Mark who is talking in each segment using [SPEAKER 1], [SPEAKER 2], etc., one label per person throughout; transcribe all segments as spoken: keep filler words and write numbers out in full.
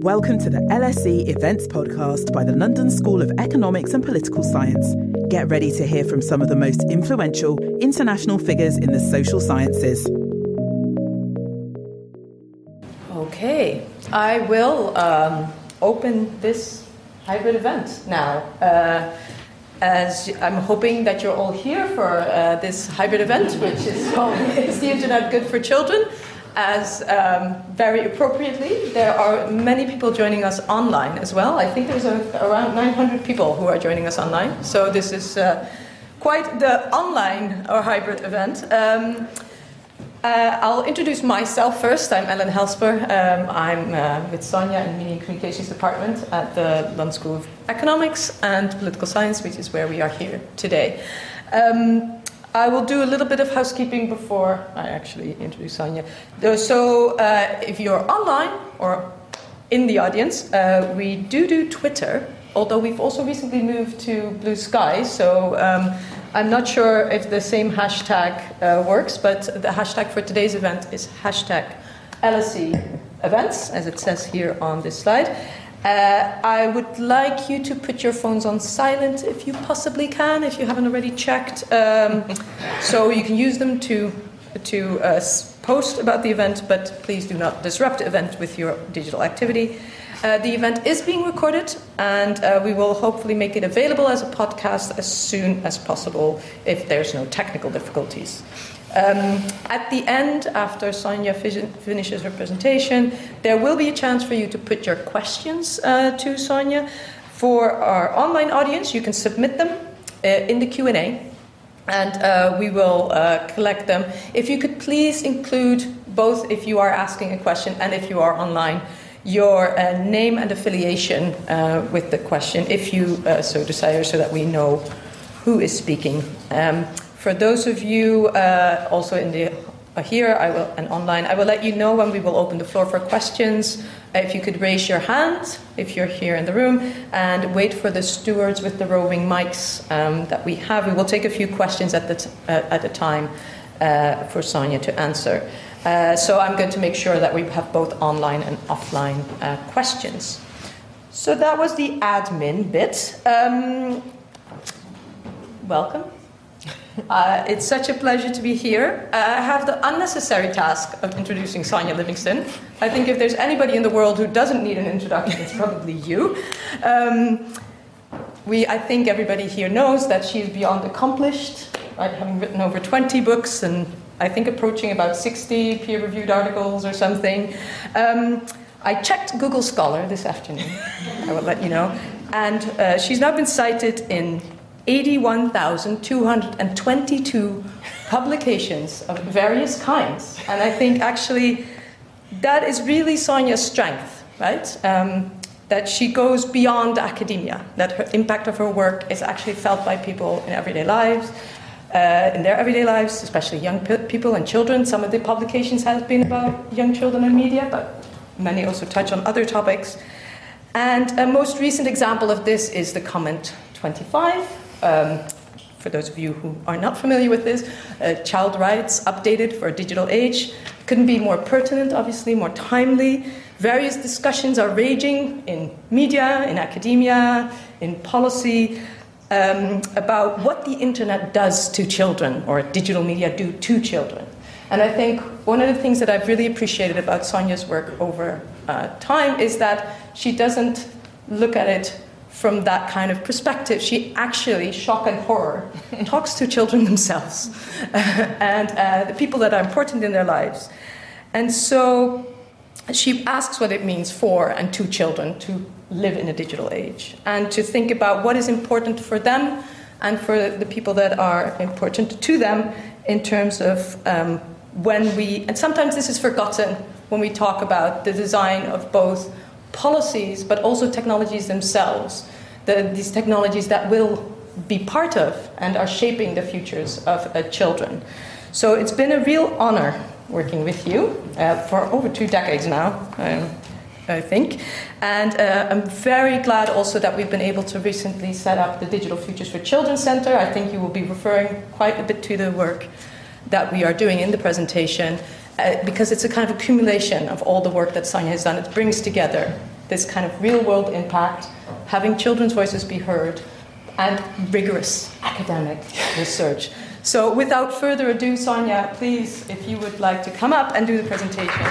[SPEAKER 1] Welcome to the L S E Events Podcast by the London School of Economics and Political Science. Get ready to hear from some of the most influential international figures in the social sciences.
[SPEAKER 2] Okay, I will um, open this hybrid event now. Uh, as I'm hoping that you're all here for uh, this hybrid event, which is called Is the Internet Good for Children? As um, very appropriately, there are many people joining us online as well. I think there's a, around nine hundred people who are joining us online. So this is uh, quite the online or hybrid event. Um, uh, I'll introduce myself first. I'm Ellen Helsper. Um, I'm uh, with Sonia in the Media and Communications Department at the London School of Economics and Political Science, which is where we are here today. Um, I will do a little bit of housekeeping before I actually introduce Sonia. So uh, if you're online or in the audience, uh, we do do Twitter, although we've also recently moved to Blue Sky. So um, I'm not sure if the same hashtag uh, works, but the hashtag for today's event is hashtag L S E events, as it says here on this slide. Uh, I would like you to put your phones on silent if you possibly can, if you haven't already checked. Um, so you can use them to to uh, post about the event, but please do not disrupt the event with your digital activity. Uh, the event is being recorded, and uh, we will hopefully make it available as a podcast as soon as possible if there's no technical difficulties. Um, at the end, after Sonia fi- finishes her presentation, there will be a chance for you to put your questions uh, to Sonia. For our online audience, you can submit them uh, in the Q and A, and uh, we will uh, collect them. If you could please include both if you are asking a question and if you are online, your uh, name and affiliation uh, with the question, if you uh, so desire, so that we know who is speaking. Um, For those of you uh, also in the uh, here I will, and online, I will let you know when we will open the floor for questions. Uh, if you could raise your hand if you're here in the room, and wait for the stewards with the roving mics um, that we have. We will take a few questions at the t- uh, at a time uh, for Sonia to answer. Uh, so I'm going to make sure that we have both online and offline uh, questions. So that was the admin bit. Um, welcome. Uh, it's such a pleasure to be here. Uh, I have the unnecessary task of introducing Sonia Livingston. I think if there's anybody in the world who doesn't need an introduction, it's probably you. Um, we, I think everybody here knows that she is beyond accomplished, right, having written over twenty books and I think approaching about sixty peer-reviewed articles or something. Um, I checked Google Scholar this afternoon, I will let you know, and uh, she's now been cited in eighty-one thousand two hundred twenty-two publications of various kinds. And I think actually that is really Sonia's strength, right? Um, that she goes beyond academia, that her impact of her work is actually felt by people in everyday lives, uh, in their everyday lives, especially young pe- people and children. Some of the publications have been about young children and media, but many also touch on other topics. And a most recent example of this is the Comment twenty-five. Um, for those of you who are not familiar with this, uh, child rights updated for a digital age. Couldn't be more pertinent, obviously, more timely. Various discussions are raging in media, in academia, in policy, um, about what the internet does to children, or digital media do to children. And I think one of the things that I've really appreciated about Sonia's work over uh, time is that she doesn't look at it from that kind of perspective. She actually, shock and horror, talks to children themselves and uh, the people that are important in their lives. And so she asks what it means for and to children to live in a digital age, and to think about what is important for them and for the people that are important to them in terms of um, when we, and sometimes this is forgotten when we talk about the design of both policies, but also technologies themselves, the, these technologies that will be part of and are shaping the futures of uh, children. So it's been a real honor working with you uh, for over two decades now, um, I think. And uh, I'm very glad also that we've been able to recently set up the Digital Futures for Children Center. I think you will be referring quite a bit to the work that we are doing in the presentation, uh, because it's a kind of accumulation of all the work that Sonia has done. It brings together the this kind of real-world impact, having children's voices be heard, and rigorous academic research. So without further ado, Sonia, please, if you would like to come up and do the presentation.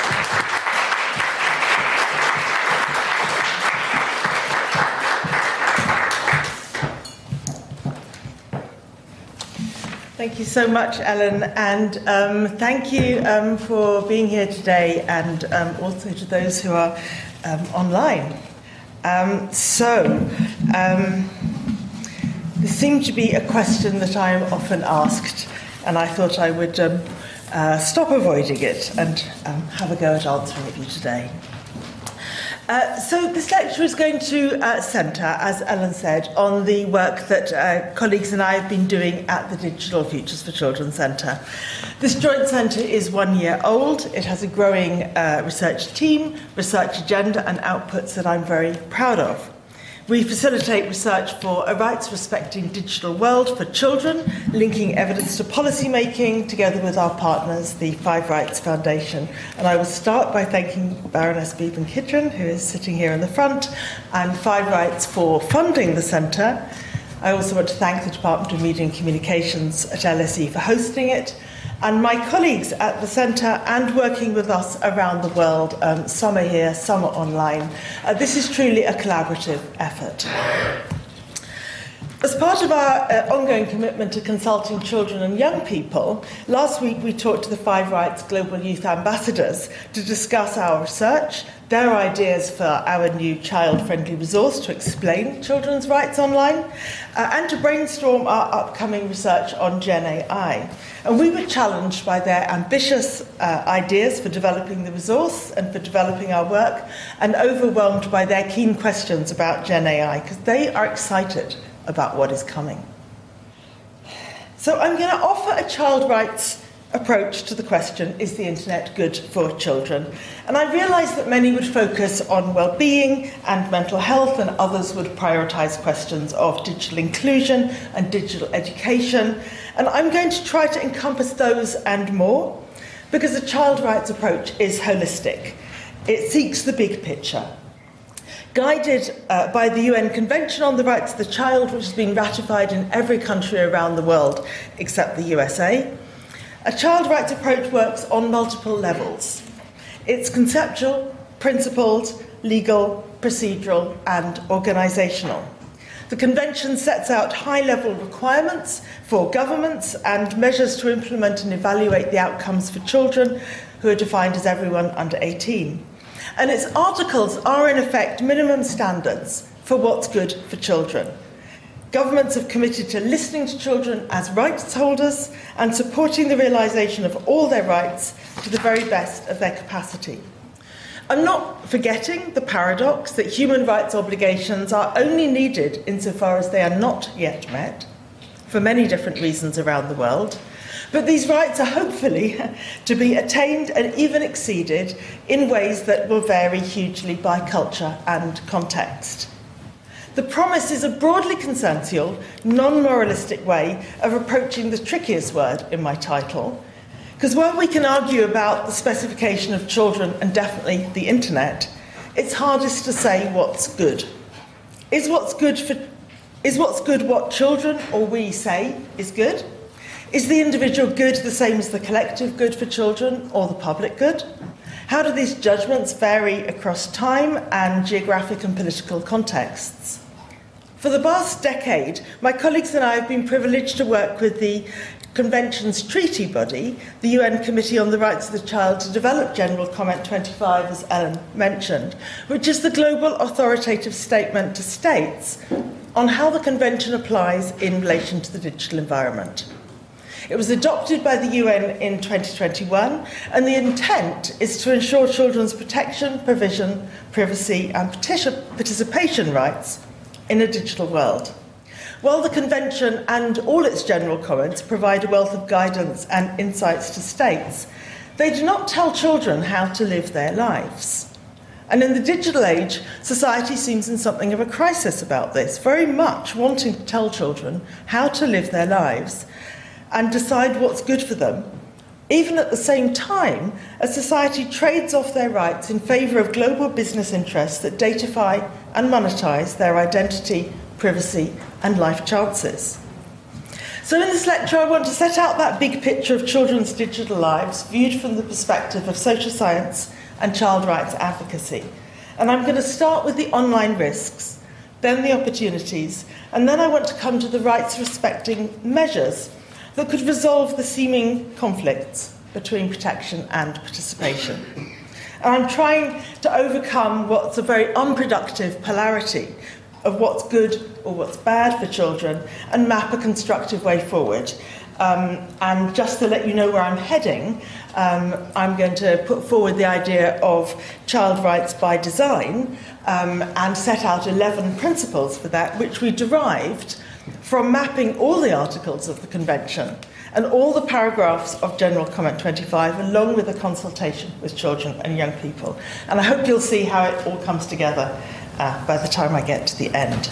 [SPEAKER 3] Thank you so much, Ellen, and um, thank you um, for being here today, and um, also to those who are um, online. Um, so, um, this seemed to be a question that I am often asked, and I thought I would um, uh, stop avoiding it and um, have a go at answering it you today. Uh, so this lecture is going to uh, centre, as Ellen said, on the work that uh, colleagues and I have been doing at the Digital Futures for Children Centre. This joint centre is one year old. It has a growing uh, research team, research agenda and outputs that I'm very proud of. We facilitate research for a rights-respecting digital world for children, linking evidence to policy making together with our partners, the Five Rights Foundation. And I will start by thanking Baroness Bevan-Kidron, who is sitting here in the front, and Five Rights for funding the centre. I also want to thank the Department of Media and Communications at L S E for hosting it, and my colleagues at the centre and working with us around the world. Um, some are here, some are online. Uh, this is truly a collaborative effort. As part of our uh, ongoing commitment to consulting children and young people, last week we talked to the Five Rights Global Youth Ambassadors to discuss our research, their ideas for our new child-friendly resource to explain children's rights online, uh, and to brainstorm our upcoming research on Gen A I. And we were challenged by their ambitious uh, ideas for developing the resource and for developing our work, and overwhelmed by their keen questions about Gen A I, because they are excited about what is coming. So I'm going to offer a child rights approach to the question, is the internet good for children? And I realise that many would focus on well-being and mental health, and others would prioritise questions of digital inclusion and digital education. And I'm going to try to encompass those and more, because a child rights approach is holistic. It seeks the big picture. Guided uh, by the U N Convention on the Rights of the Child, which has been ratified in every country around the world except the U S A, a child rights approach works on multiple levels. It's conceptual, principled, legal, procedural, and organisational. The Convention sets out high-level requirements for governments and measures to implement and evaluate the outcomes for children, who are defined as everyone under eighteen. And its articles are, in effect, minimum standards for what's good for children. Governments have committed to listening to children as rights holders and supporting the realisation of all their rights to the very best of their capacity. I'm not forgetting the paradox that human rights obligations are only needed insofar as they are not yet met, for many different reasons around the world. But these rights are hopefully to be attained and even exceeded in ways that will vary hugely by culture and context. The promise is a broadly consensual, non-moralistic way of approaching the trickiest word in my title, because while we can argue about the specification of children and definitely the internet, it's hardest to say what's good. Is what's good for, is what's good what children or we say is good? Is the individual good the same as the collective good for children or the public good? How do these judgments vary across time and geographic and political contexts? For the past decade, my colleagues and I have been privileged to work with the Convention's treaty body, the U N Committee on the Rights of the Child, to develop General Comment twenty-five, as Ellen mentioned, which is the global authoritative statement to states on how the Convention applies in relation to the digital environment. It was adopted by the U N in twenty twenty-one, and the intent is to ensure children's protection, provision, privacy, and participation rights in a digital world. While the Convention and all its general comments provide a wealth of guidance and insights to states, they do not tell children how to live their lives. And in the digital age, society seems in something of a crisis about this, very much wanting to tell children how to live their lives and decide what's good for them, even at the same time as society trades off their rights in favour of global business interests that datify and monetize their identity, privacy, and life chances. So in this lecture, I want to set out that big picture of children's digital lives viewed from the perspective of social science and child rights advocacy. And I'm going to start with the online risks, then the opportunities, and then I want to come to the rights-respecting measures that could resolve the seeming conflicts between protection and participation. And I'm trying to overcome what's a very unproductive polarity of what's good or what's bad for children and map a constructive way forward. Um, and just to let you know where I'm heading, um, I'm going to put forward the idea of child rights by design um, and set out eleven principles for that, which we derived from mapping all the articles of the Convention and all the paragraphs of General Comment twenty-five, along with a consultation with children and young people. And I hope you'll see how it all comes together uh, by the time I get to the end.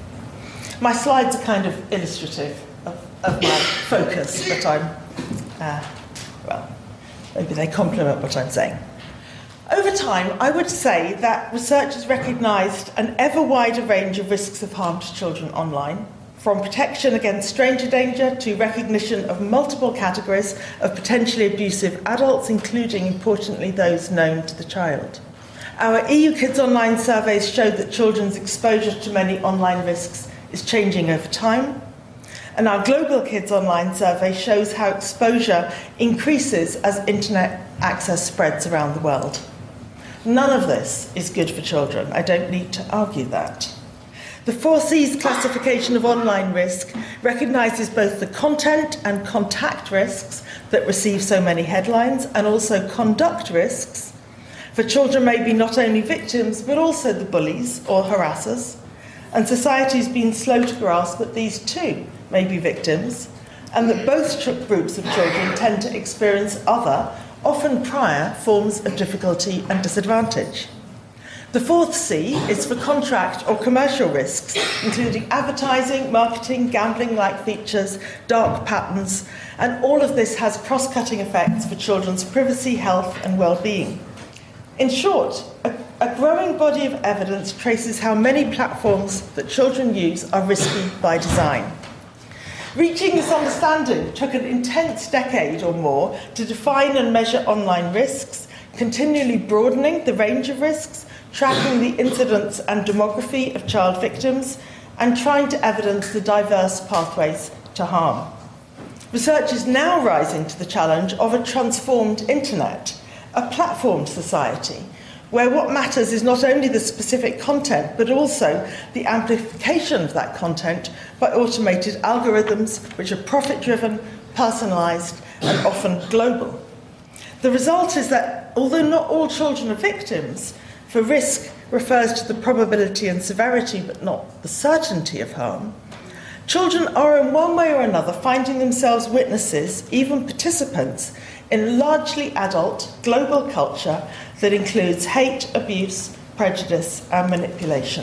[SPEAKER 3] My slides are kind of illustrative of, of my focus, but I'm, uh, well, maybe they complement what I'm saying. Over time, I would say that research has recognised an ever wider range of risks of harm to children online, from protection against stranger danger to recognition of multiple categories of potentially abusive adults, including, importantly, those known to the child. Our E U Kids Online surveys showed that children's exposure to many online risks is changing over time. And our Global Kids Online survey shows how exposure increases as internet access spreads around the world. None of this is good for children. I don't need to argue that. The four C's classification of online risk recognises both the content and contact risks that receive so many headlines, and also conduct risks. For children may be not only victims, but also the bullies or harassers. And society's been slow to grasp that these too may be victims, and that both groups of children tend to experience other, often prior, forms of difficulty and disadvantage. The fourth C is for contract or commercial risks, including advertising, marketing, gambling-like features, dark patterns, and all of this has cross-cutting effects for children's privacy, health, and well-being. In short, a, a growing body of evidence traces how many platforms that children use are risky by design. Reaching this understanding took an intense decade or more to define and measure online risks, continually broadening the range of risks, tracking the incidence and demography of child victims, and trying to evidence the diverse pathways to harm. Research is now rising to the challenge of a transformed internet, a platformed society, where what matters is not only the specific content, but also the amplification of that content by automated algorithms which are profit-driven, personalised, and often global. The result is that, although not all children are victims, for risk refers to the probability and severity, but not the certainty of harm, children are in one way or another finding themselves witnesses, even participants, in largely adult global culture that includes hate, abuse, prejudice, and manipulation.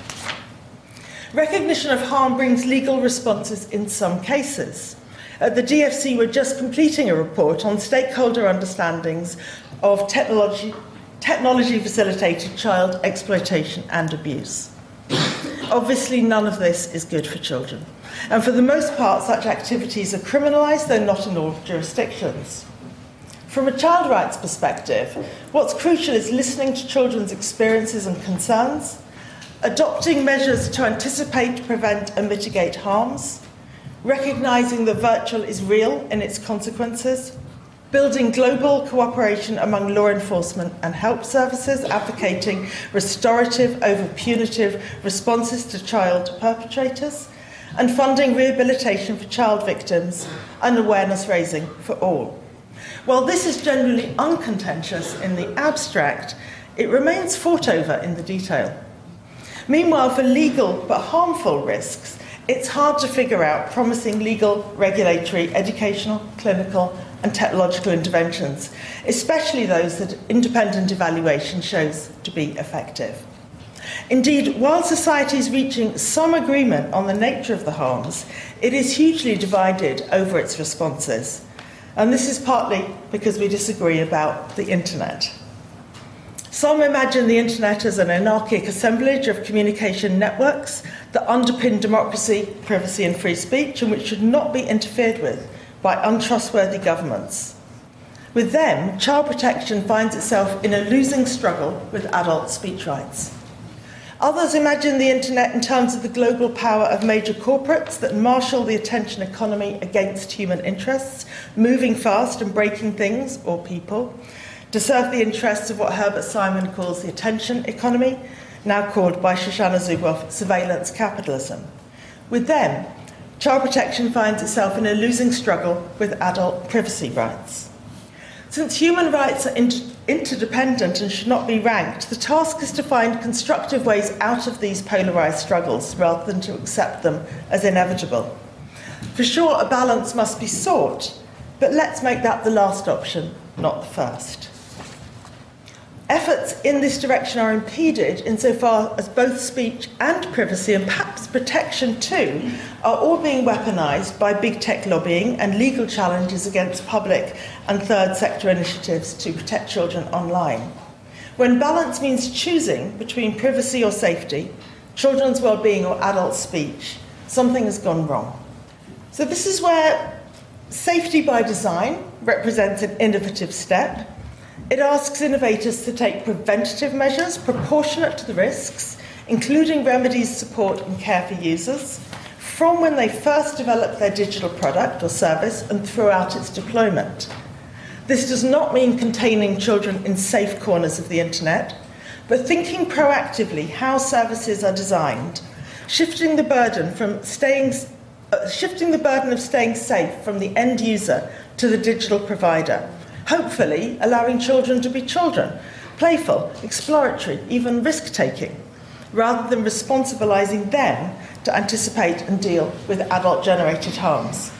[SPEAKER 3] Recognition of harm brings legal responses in some cases. At the D F C, we're just completing a report on stakeholder understandings of technology, technology-facilitated child exploitation and abuse. Obviously, none of this is good for children. And for the most part, such activities are criminalised, though not in all jurisdictions. From a child rights perspective, what's crucial is listening to children's experiences and concerns, adopting measures to anticipate, prevent, and mitigate harms, recognising that virtual is real in its consequences, building global cooperation among law enforcement and help services, advocating restorative over punitive responses to child perpetrators, and funding rehabilitation for child victims and awareness raising for all. While this is generally uncontentious in the abstract, it remains fought over in the detail. Meanwhile, for legal but harmful risks, it's hard to figure out promising legal, regulatory, educational, clinical, and technological interventions, especially those that independent evaluation shows to be effective. Indeed, while society is reaching some agreement on the nature of the harms, it is hugely divided over its responses. And this is partly because we disagree about the internet. Some imagine the internet as an anarchic assemblage of communication networks that underpin democracy, privacy and free speech, and which should not be interfered with by untrustworthy governments. With them, child protection finds itself in a losing struggle with adult speech rights. Others imagine the internet in terms of the global power of major corporates that marshal the attention economy against human interests, moving fast and breaking things, or people, to serve the interests of what Herbert Simon calls the attention economy, now called by Shoshana Zuboff surveillance capitalism. With them, child protection finds itself in a losing struggle with adult privacy rights. Since human rights are inter- interdependent and should not be ranked, the task is to find constructive ways out of these polarised struggles rather than to accept them as inevitable. For sure, a balance must be sought, but let's make that the last option, not the first. Efforts in this direction are impeded insofar as both speech and privacy, and perhaps protection too, are all being weaponised by big tech lobbying and legal challenges against public and third sector initiatives to protect children online. When balance means choosing between privacy or safety, children's well-being or adult speech, something has gone wrong. So this is where safety by design represents an innovative step. It asks innovators to take preventative measures proportionate to the risks, including remedies, support and care for users, from when they first develop their digital product or service and throughout its deployment. This does not mean containing children in safe corners of the internet, but thinking proactively how services are designed, shifting the burden from staying, uh, shifting the burden of staying safe from the end user to the digital provider, hopefully allowing children to be children, playful, exploratory, even risk-taking, rather than responsibilising them to anticipate and deal with adult-generated harms.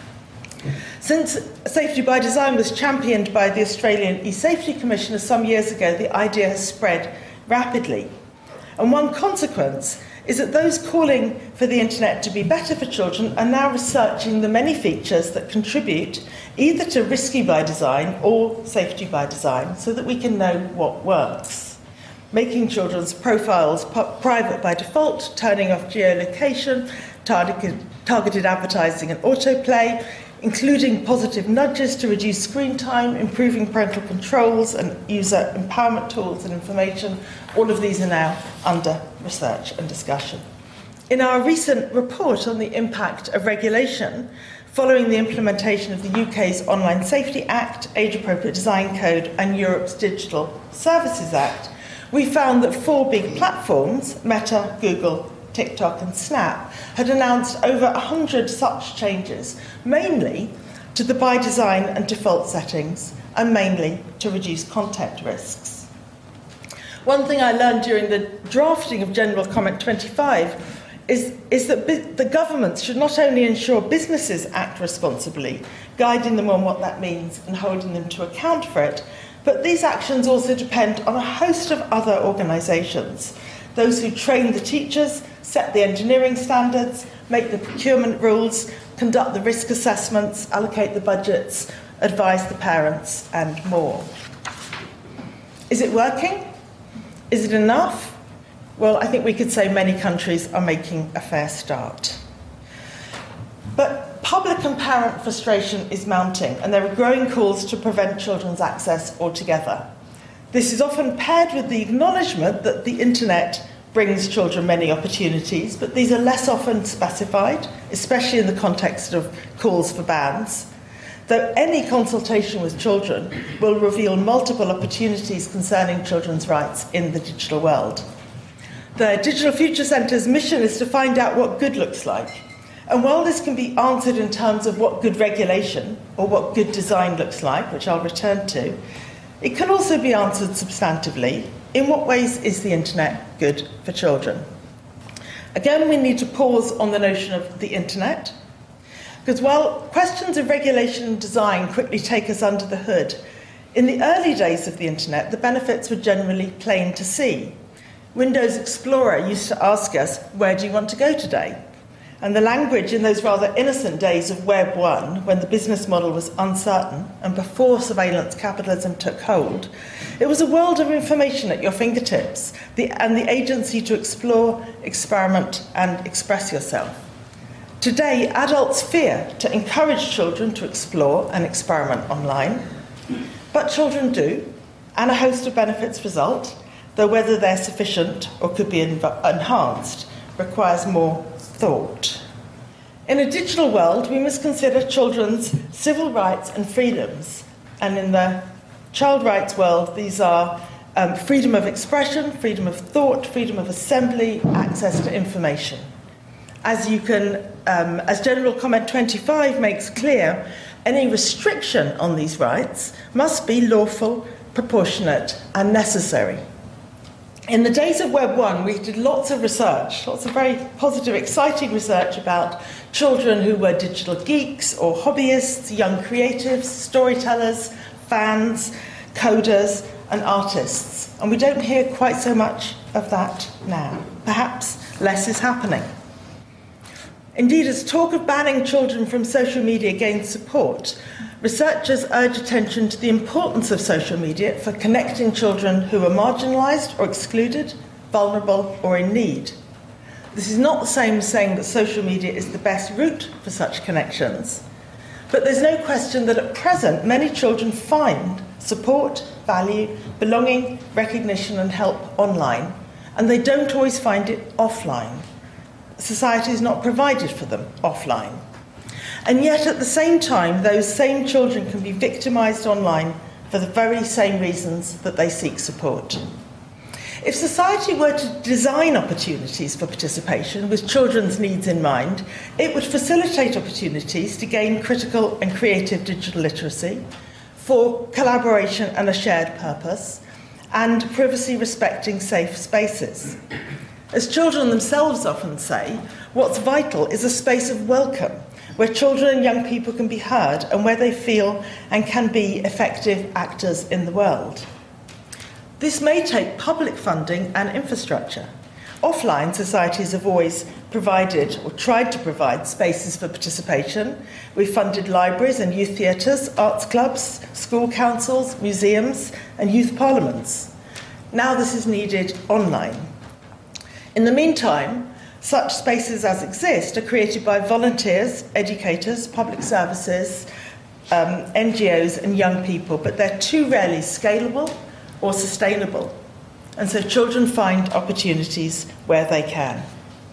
[SPEAKER 3] Since safety by design was championed by the Australian e-Safety Commissioner some years ago, the idea has spread rapidly. And one consequence is that those calling for the internet to be better for children are now researching the many features that contribute either to risky by design or safety by design so that we can know what works. Making children's profiles private by default, turning off geolocation, targeted, targeted advertising and autoplay, including positive nudges to reduce screen time, improving parental controls and user empowerment tools and information. All of these are now under research and discussion. In our recent report on the impact of regulation, following the implementation of the U K's Online Safety Act, Age-Appropriate Design Code and Europe's Digital Services Act, we found that four big platforms, Meta, Google, TikTok and Snap, had announced over one hundred such changes, mainly to the by design and default settings, and mainly to reduce content risks. One thing I learned during the drafting of General Comment twenty-five is, is that the governments should not only ensure businesses act responsibly, guiding them on what that means and holding them to account for it, but these actions also depend on a host of other organisations. Those who train the teachers, set the engineering standards, make the procurement rules, conduct the risk assessments, allocate the budgets, advise the parents, and more. Is it working? Is it enough? Well, I think we could say many countries are making a fair start. But public and parent frustration is mounting, and there are growing calls to prevent children's access altogether. This is often paired with the acknowledgement that the internet brings children many opportunities, but these are less often specified, especially in the context of calls for bans. Though any consultation with children will reveal multiple opportunities concerning children's rights in the digital world. The Digital Future Centre's mission is to find out what good looks like. And while this can be answered in terms of what good regulation or what good design looks like, which I'll return to, it can also be answered substantively. In what ways is the internet good for children? Again, we need to pause on the notion of the internet, because while questions of regulation and design quickly take us under the hood, in the early days of the internet, the benefits were generally plain to see. Windows Explorer used to ask us, where do you want to go today? And the language in those rather innocent days of Web one, when the business model was uncertain and before surveillance capitalism took hold, it was a world of information at your fingertips the, and the agency to explore, experiment, and express yourself. Today, adults fear to encourage children to explore and experiment online, but children do, and a host of benefits result, though whether they're sufficient or could be env- enhanced requires more thought. In a digital world, we must consider children's civil rights and freedoms. And in the child rights world, these are um, freedom of expression, freedom of thought, freedom of assembly, access to information. As you can, um, as General Comment twenty-five makes clear, any restriction on these rights must be lawful, proportionate, and necessary. In the days of Web one, we did lots of research, lots of very positive, exciting research about children who were digital geeks or hobbyists, young creatives, storytellers, fans, coders, and artists. And we don't hear quite so much of that now. Perhaps less is happening. Indeed, as talk of banning children from social media gains support, researchers urge attention to the importance of social media for connecting children who are marginalised or excluded, vulnerable or in need. This is not the same as saying that social media is the best route for such connections, but there's no question that at present many children find support, value, belonging, recognition and help online, and they don't always find it offline. Society is not provided for them offline. And yet, at the same time, those same children can be victimised online for the very same reasons that they seek support. If society were to design opportunities for participation with children's needs in mind, it would facilitate opportunities to gain critical and creative digital literacy, for collaboration and a shared purpose, and privacy-respecting safe spaces. As children themselves often say, what's vital is a space of welcome, where children and young people can be heard and where they feel and can be effective actors in the world. This may take public funding and infrastructure. Offline, societies have always provided or tried to provide spaces for participation. We've funded libraries and youth theatres, arts clubs, school councils, museums, and youth parliaments. Now this is needed online. In the meantime, such spaces as exist are created by volunteers, educators, public services, um, N G Os and young people, but they're too rarely scalable or sustainable. And so children find opportunities where they can.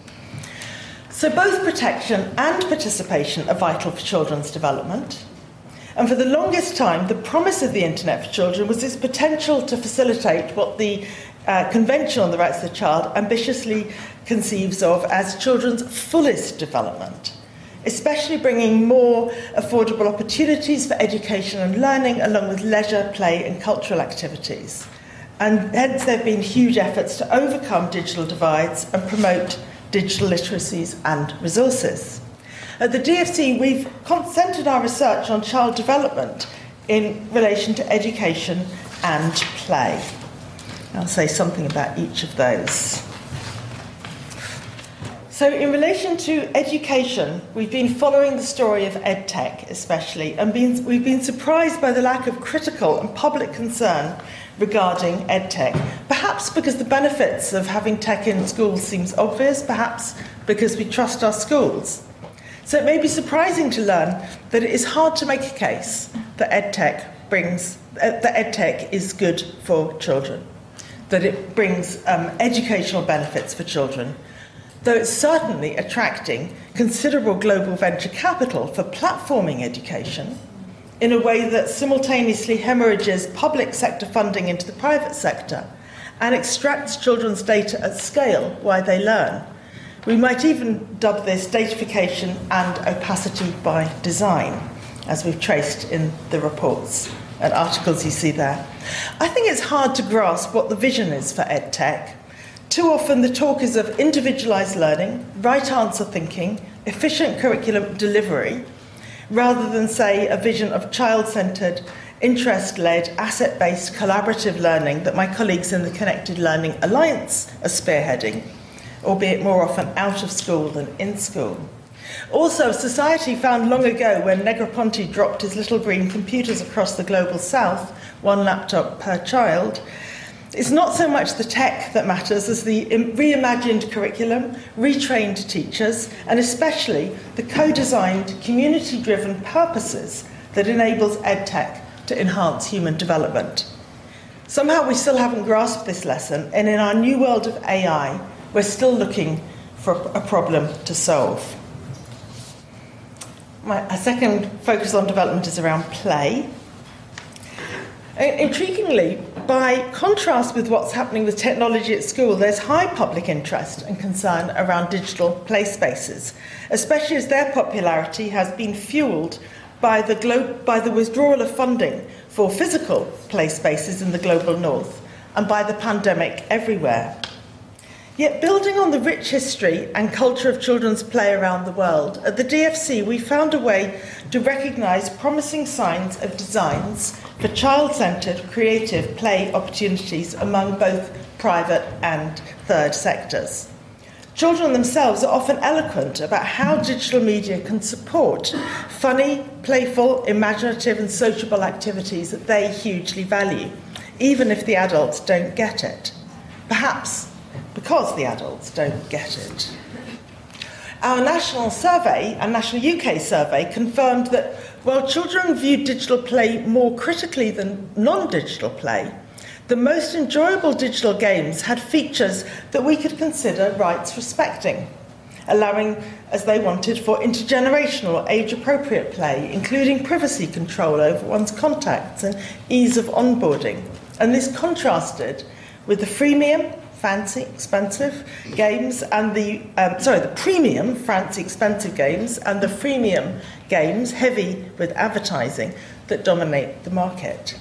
[SPEAKER 3] So both protection and participation are vital for children's development. And for the longest time, the promise of the Internet for children was its potential to facilitate what the Uh, Convention on the Rights of the Child ambitiously conceives of as children's fullest development, especially bringing more affordable opportunities for education and learning, along with leisure, play and cultural activities. And hence there have been huge efforts to overcome digital divides and promote digital literacies and resources. At the D F C, we've centred our research on child development in relation to education and play. I'll say something about each of those. So in relation to education, we've been following the story of EdTech especially, and been, we've been surprised by the lack of critical and public concern regarding EdTech, perhaps because the benefits of having tech in schools seems obvious, perhaps because we trust our schools. So it may be surprising to learn that it is hard to make a case that EdTech brings, uh, that EdTech is good for children, that it brings um, educational benefits for children, though it's certainly attracting considerable global venture capital for platforming education in a way that simultaneously hemorrhages public sector funding into the private sector and extracts children's data at scale while they learn. We might even dub this datafication and opacity by design, as we've traced in the reports and articles you see there. I think it's hard to grasp what the vision is for EdTech. Too often the talk is of individualised learning, right answer thinking, efficient curriculum delivery, rather than, say, a vision of child-centred, interest-led, asset-based collaborative learning that my colleagues in the Connected Learning Alliance are spearheading, albeit more often out of school than in school. Also, society found long ago when Negroponte dropped his little green computers across the global south, one laptop per child, it's not so much the tech that matters as the reimagined curriculum, retrained teachers, and especially the co-designed, community-driven purposes that enables EdTech to enhance human development. Somehow we still haven't grasped this lesson, and in our new world of A I, we're still looking for a problem to solve. My a second focus on development is around play. Intriguingly, by contrast with what's happening with technology at school, there's high public interest and concern around digital play spaces, especially as their popularity has been fueled by the, glo- by the withdrawal of funding for physical play spaces in the global north and by the pandemic everywhere. Yet, building on the rich history and culture of children's play around the world, at the D F C we found a way to recognise promising signs of designs for child-centred creative play opportunities among both private and third sectors. Children themselves are often eloquent about how digital media can support funny, playful, imaginative and sociable activities that they hugely value, even if the adults don't get it. Perhaps because the adults don't get it. Our national survey, our national U K survey, confirmed that while children viewed digital play more critically than non-digital play, the most enjoyable digital games had features that we could consider rights respecting, allowing, as they wanted, for intergenerational or age-appropriate play, including privacy control over one's contacts and ease of onboarding. And this contrasted with the freemium, fancy, expensive games and the, um, sorry, the premium, fancy, expensive games and the freemium games, heavy with advertising, that dominate the market.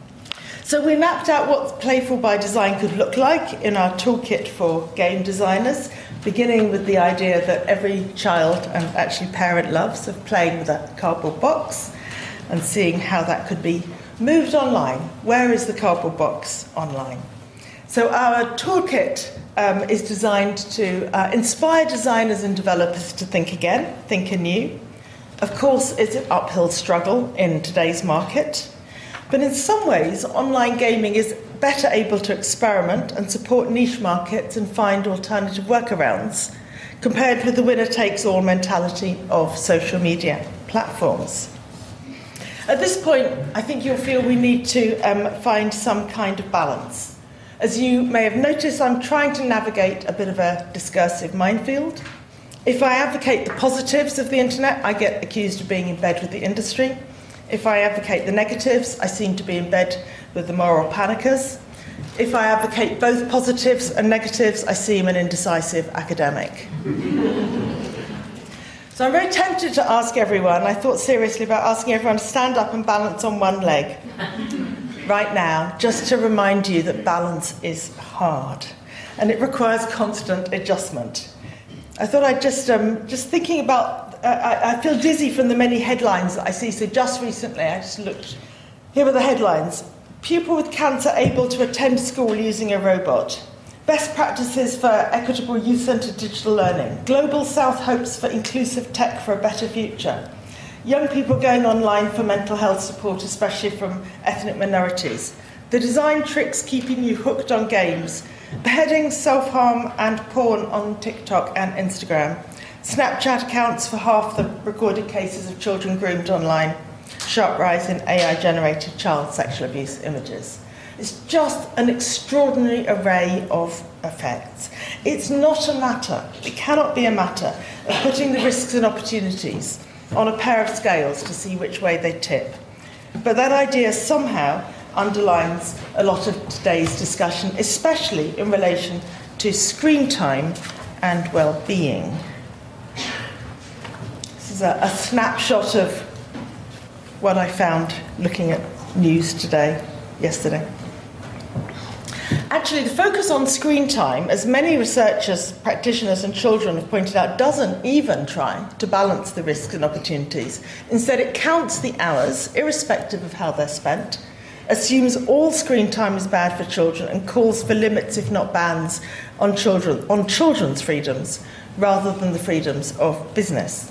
[SPEAKER 3] So we mapped out what Playful by Design could look like in our toolkit for game designers, beginning with the idea that every child and actually parent loves of playing with a cardboard box and seeing how that could be moved online. Where is the cardboard box online? So our toolkit um, is designed to uh, inspire designers and developers to think again, think anew. Of course, it's an uphill struggle in today's market, but in some ways, online gaming is better able to experiment and support niche markets and find alternative workarounds, compared with the winner-takes-all mentality of social media platforms. At this point, I think you'll feel we need to um, find some kind of balance. As you may have noticed, I'm trying to navigate a bit of a discursive minefield. If I advocate the positives of the internet, I get accused of being in bed with the industry. If I advocate the negatives, I seem to be in bed with the moral panickers. If I advocate both positives and negatives, I seem an indecisive academic. So I'm very tempted to ask everyone, I thought seriously about asking everyone to stand up and balance on one leg right now, just to remind you that balance is hard and it requires constant adjustment. I thought I'd just, um, just thinking about, uh, I, I feel dizzy from the many headlines that I see. So just recently, I just looked, here were the headlines. Pupil with cancer able to attend school using a robot. Best practices for equitable youth-centred digital learning. Global South hopes for inclusive tech for a better future. Young people going online for mental health support, especially from ethnic minorities. The design tricks keeping you hooked on games. Beheading, self-harm and porn on TikTok and Instagram. Snapchat accounts for half the recorded cases of children groomed online. Sharp rise in A I-generated child sexual abuse images. It's just an extraordinary array of effects. It's not a matter, it cannot be a matter, of putting the risks and opportunities on a pair of scales to see which way they tip. But that idea somehow underlines a lot of today's discussion, especially in relation to screen time and well-being. This is a, a snapshot of what I found looking at news today, yesterday. Actually, the focus on screen time, as many researchers, practitioners and children have pointed out, doesn't even try to balance the risks and opportunities. Instead, it counts the hours, irrespective of how they're spent, assumes all screen time is bad for children and calls for limits, if not bans, on children, on children's freedoms, rather than the freedoms of business.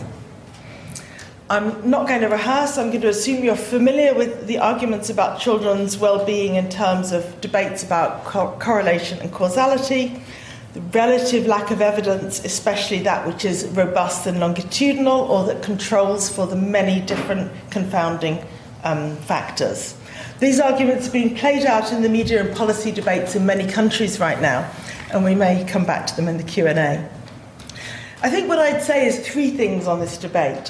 [SPEAKER 3] I'm not going to rehearse. I'm going to assume you're familiar with the arguments about children's well-being in terms of debates about co- correlation and causality, the relative lack of evidence, especially that which is robust and longitudinal or that controls for the many different confounding um, factors. These arguments are being played out in the media and policy debates in many countries right now, and we may come back to them in the Q and A. I think what I'd say is three things on this debate.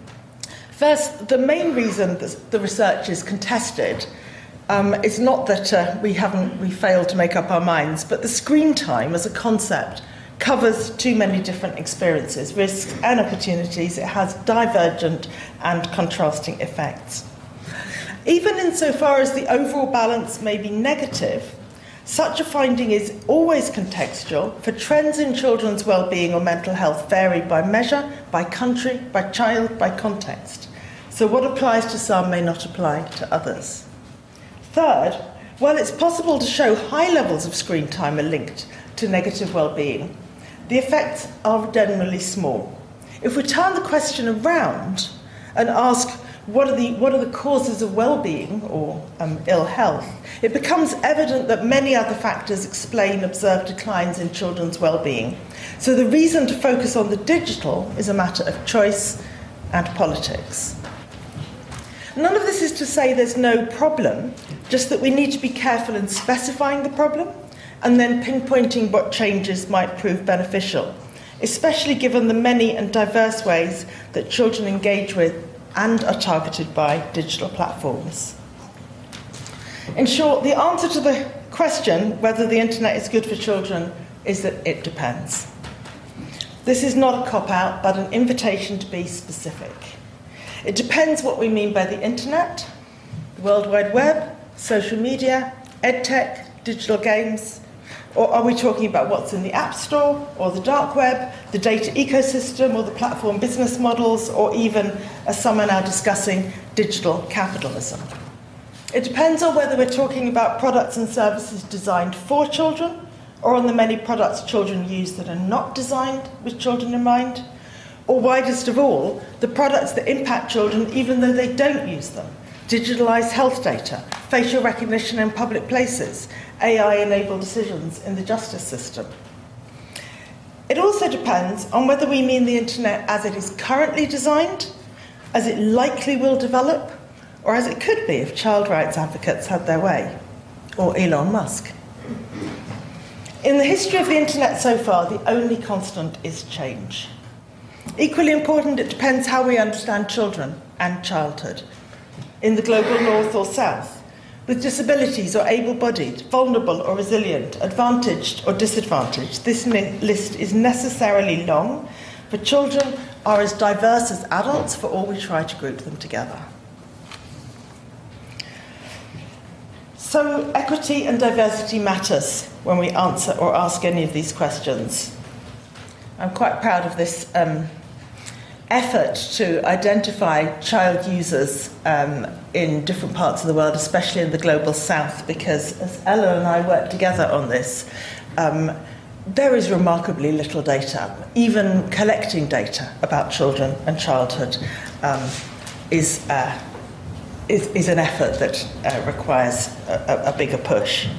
[SPEAKER 3] First, the main reason that the research is contested um, is not that uh, we haven't we failed to make up our minds, but the screen time as a concept covers too many different experiences, risks and opportunities. It has divergent and contrasting effects. Even insofar as the overall balance may be negative, such a finding is always contextual, for trends in children's well-being or mental health vary by measure, by country, by child, by context. So what applies to some may not apply to others. Third, while it's possible to show high levels of screen time are linked to negative well-being, the effects are generally small. If we turn the question around and ask, What are the what are the causes of well-being or um, ill health? It becomes evident that many other factors explain observed declines in children's well-being. So the reason to focus on the digital is a matter of choice and politics. None of this is to say there's no problem, just that we need to be careful in specifying the problem and then pinpointing what changes might prove beneficial, especially given the many and diverse ways that children engage with and are targeted by digital platforms. In short, the answer to the question whether the internet is good for children is that it depends. This is not a cop-out, but an invitation to be specific. It depends what we mean by the internet, the World Wide Web, social media, edtech, digital games, or are we talking about what's in the App Store, or the dark web, the data ecosystem, or the platform business models, or even, as some are now discussing, digital capitalism? It depends on whether we're talking about products and services designed for children, or on the many products children use that are not designed with children in mind, or widest of all, the products that impact children even though they don't use them. Digitalised health data, facial recognition in public places, A I-enabled decisions in the justice system. It also depends on whether we mean the internet as it is currently designed, as it likely will develop, or as it could be if child rights advocates had their way, or Elon Musk. In the history of the internet so far, the only constant is change. Equally important, it depends how we understand children and childhood. In the global north or south, with disabilities or able-bodied, vulnerable or resilient, advantaged or disadvantaged, this list is necessarily long, for children are as diverse as adults for all we try to group them together. So equity and diversity matters when we answer or ask any of these questions. I'm quite proud of this um, effort to identify child users um, in different parts of the world, especially in the global south, because as Ella and I work together on this, um, there is remarkably little data. Even collecting data about children and childhood um, is, uh, is, is an effort that uh, requires a, a bigger push.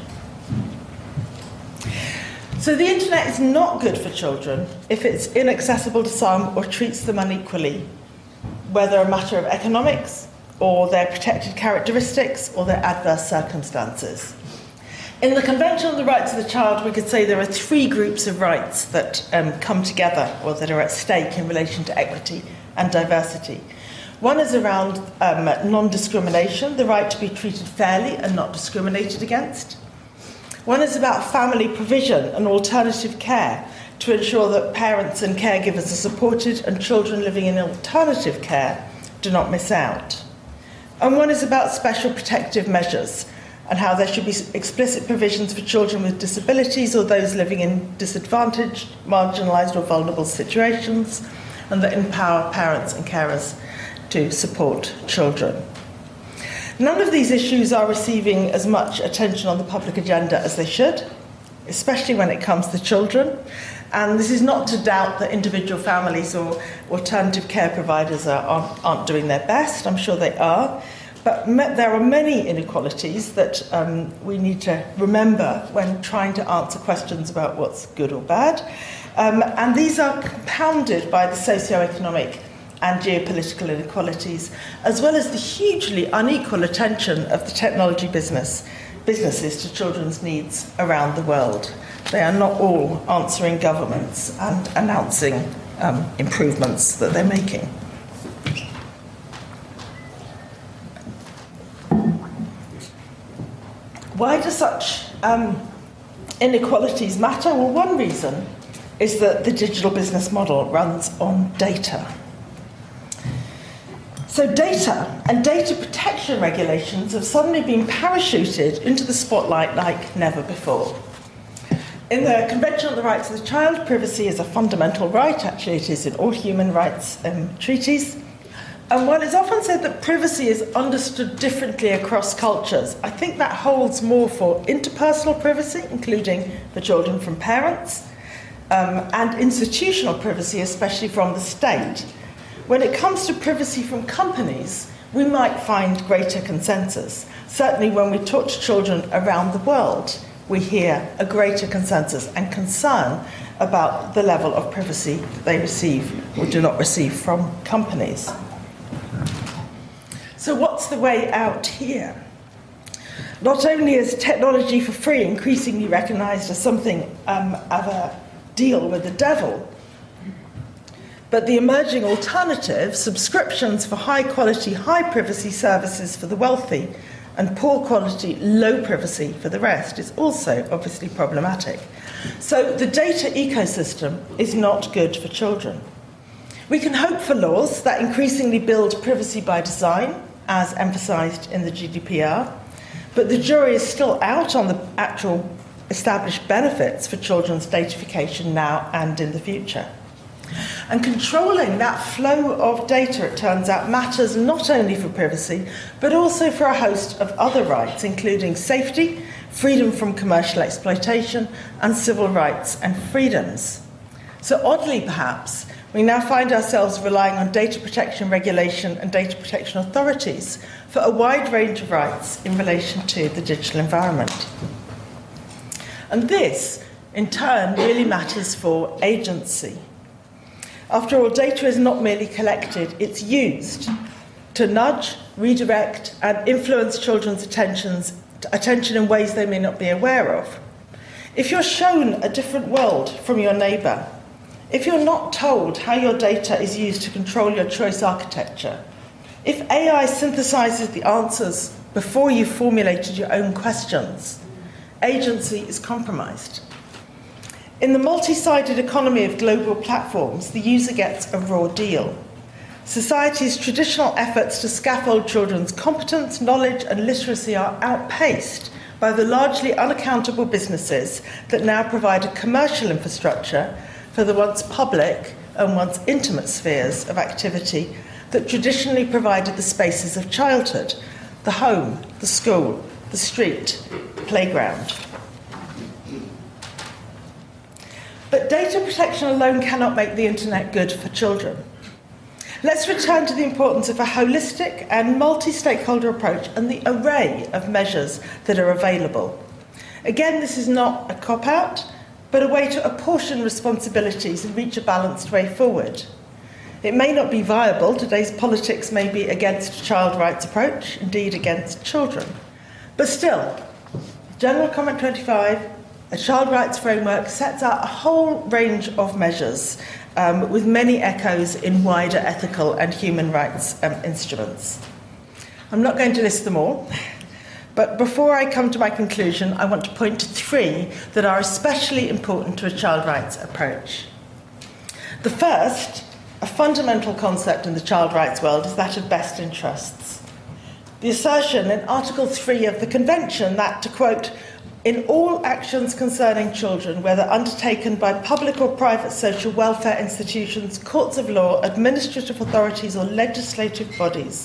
[SPEAKER 3] So the internet is not good for children if it's inaccessible to some or treats them unequally, whether a matter of economics or their protected characteristics or their adverse circumstances. In the Convention on the Rights of the Child, we could say there are three groups of rights that um, come together or that are at stake in relation to equity and diversity. One is around um, non-discrimination, the right to be treated fairly and not discriminated against. One is about family provision and alternative care to ensure that parents and caregivers are supported and children living in alternative care do not miss out. And one is about special protective measures and how there should be explicit provisions for children with disabilities or those living in disadvantaged, marginalised or vulnerable situations, and that empower parents and carers to support children. None of these issues are receiving as much attention on the public agenda as they should, especially when it comes to children. And this is not to doubt that individual families or alternative care providers are, aren't, aren't doing their best. I'm sure they are. But me, there are many inequalities that um, we need to remember when trying to answer questions about what's good or bad. Um, and these are compounded by the socioeconomic and geopolitical inequalities, as well as the hugely unequal attention of the technology business businesses to children's needs around the world. They are not all answering governments and announcing um, improvements that they're making. Why do such um, inequalities matter? Well, one reason is that the digital business model runs on data. So data and data protection regulations have suddenly been parachuted into the spotlight like never before. In the Convention on the Rights of the Child, privacy is a fundamental right. Actually, it is in all human rights um, treaties. And while it's often said that privacy is understood differently across cultures, I think that holds more for interpersonal privacy, including for children from parents, um, and institutional privacy, especially from the state. When it comes to privacy from companies, we might find greater consensus. Certainly when we talk to children around the world, we hear a greater consensus and concern about the level of privacy that they receive or do not receive from companies. So what's the way out here? Not only is technology for free increasingly recognised as something um, of a deal with the devil, but the emerging alternative, subscriptions for high-quality, high-privacy services for the wealthy and poor-quality, low-privacy for the rest, is also obviously problematic. So the data ecosystem is not good for children. We can hope for laws that increasingly build privacy by design, as emphasised in the G D P R, but the jury is still out on the actual established benefits for children's datafication now and in the future. And controlling that flow of data, it turns out, matters not only for privacy, but also for a host of other rights, including safety, freedom from commercial exploitation, and civil rights and freedoms. So oddly, perhaps, we now find ourselves relying on data protection regulation and data protection authorities for a wide range of rights in relation to the digital environment. And this, in turn, really matters for agency. After all, data is not merely collected, it's used to nudge, redirect, and influence children's attentions, attention in ways they may not be aware of. If you're shown a different world from your neighbour, if you're not told how your data is used to control your choice architecture, if A I synthesises the answers before you've formulated your own questions, agency is compromised. In the multi-sided economy of global platforms, the user gets a raw deal. Society's traditional efforts to scaffold children's competence, knowledge, and literacy are outpaced by the largely unaccountable businesses that now provide a commercial infrastructure for the once public and once intimate spheres of activity that traditionally provided the spaces of childhood, the home, the school, the street, the playground. But data protection alone cannot make the internet good for children. Let's return to the importance of a holistic and multi-stakeholder approach and the array of measures that are available. Again, this is not a cop-out, but a way to apportion responsibilities and reach a balanced way forward. It may not be viable. Today's politics may be against a child rights approach, indeed against children. But still, General Comment twenty-five, a child rights framework, sets out a whole range of measures um, with many echoes in wider ethical and human rights um, instruments. I'm not going to list them all, but before I come to my conclusion, I want to point to three that are especially important to a child rights approach. The first, a fundamental concept in the child rights world, is that of best interests. The assertion in Article three of the Convention that, to quote, "In all actions concerning children, whether undertaken by public or private social welfare institutions, courts of law, administrative authorities or legislative bodies,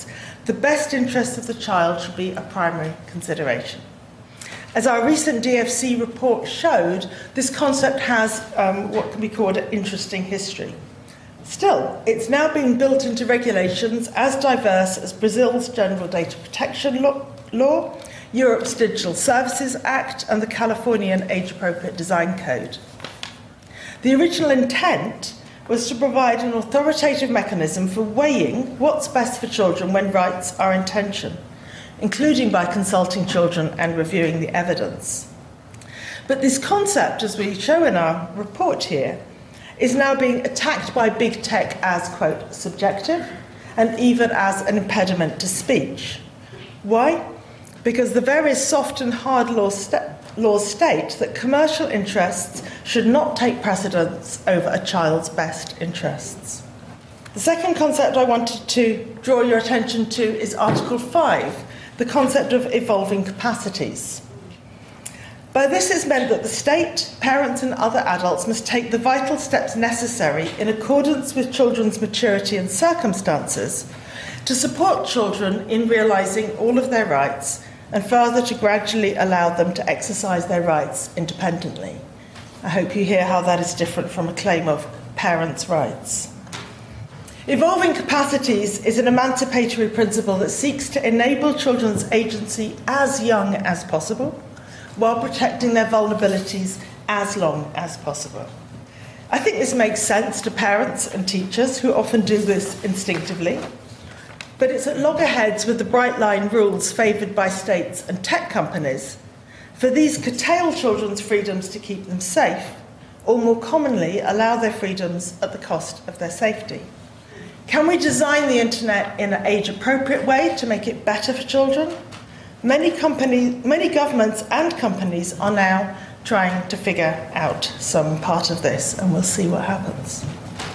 [SPEAKER 3] the best interests of the child should be a primary consideration. As our recent D F C report showed, this concept has um, what can be called an interesting history. Still, it's now being built into regulations as diverse as Brazil's General Data Protection Law, Europe's Digital Services Act, and the Californian Age-Appropriate Design Code. The original intent was to provide an authoritative mechanism for weighing what's best for children when rights are in tension, including by consulting children and reviewing the evidence. But this concept, as we show in our report here, is now being attacked by big tech as, quote, subjective, and even as an impediment to speech. Why? Because the various soft and hard laws, st- laws state that commercial interests should not take precedence over a child's best interests. The second concept I wanted to draw your attention to is Article five, the concept of evolving capacities. By this is meant that the state, parents and other adults must take the vital steps necessary in accordance with children's maturity and circumstances to support children in realising all of their rights and further to gradually allow them to exercise their rights independently. I hope you hear how that is different from a claim of parents' rights. Evolving capacities is an emancipatory principle that seeks to enable children's agency as young as possible, while protecting their vulnerabilities as long as possible. I think this makes sense to parents and teachers who often do this instinctively, but it's at loggerheads with the bright line rules favoured by states and tech companies, for these curtail children's freedoms to keep them safe, or more commonly allow their freedoms at the cost of their safety. Can we design the internet in an age-appropriate way to make it better for children? Many companies, many governments and companies are now trying to figure out some part of this, and we'll see what happens.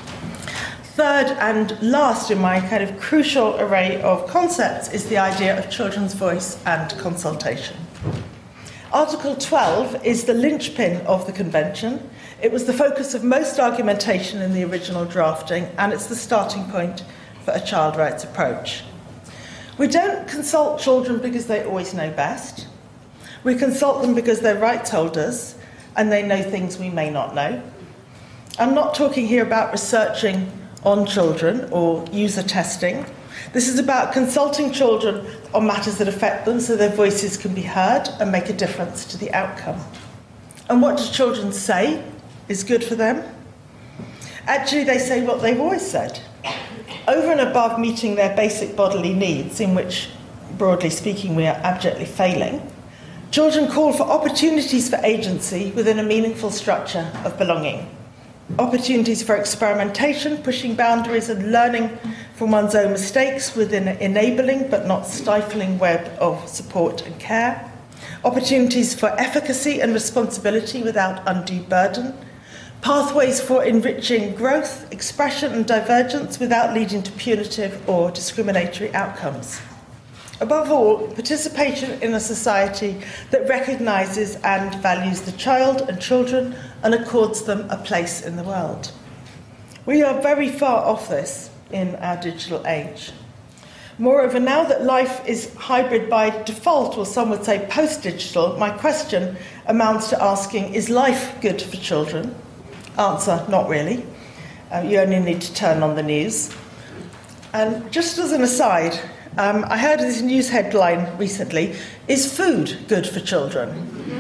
[SPEAKER 3] Third and last in my kind of crucial array of concepts is the idea of children's voice and consultation. Article twelve is the linchpin of the Convention. It was the focus of most argumentation in the original drafting, and it's the starting point for a child rights approach. We don't consult children because they always know best. We consult them because they're rights holders and they know things we may not know. I'm not talking here about researching on children or user testing. This is about consulting children on matters that affect them so their voices can be heard and make a difference to the outcome. And what do children say is good for them? Actually, they say what they've always said. Over and above meeting their basic bodily needs, in which, broadly speaking, we are abjectly failing, children call for opportunities for agency within a meaningful structure of belonging. Opportunities for experimentation, pushing boundaries and learning from one's own mistakes within an enabling but not stifling web of support and care. Opportunities for efficacy and responsibility without undue burden. Pathways for enriching growth, expression and divergence without leading to punitive or discriminatory outcomes. Above all, participation in a society that recognises and values the child and children and accords them a place in the world. We are very far off this in our digital age. Moreover, now that life is hybrid by default, or some would say post-digital, my question amounts to asking, is life good for children? Answer, not really. Uh, you only need to turn on the news. And just as an aside, um, I heard this news headline recently, is food good for children?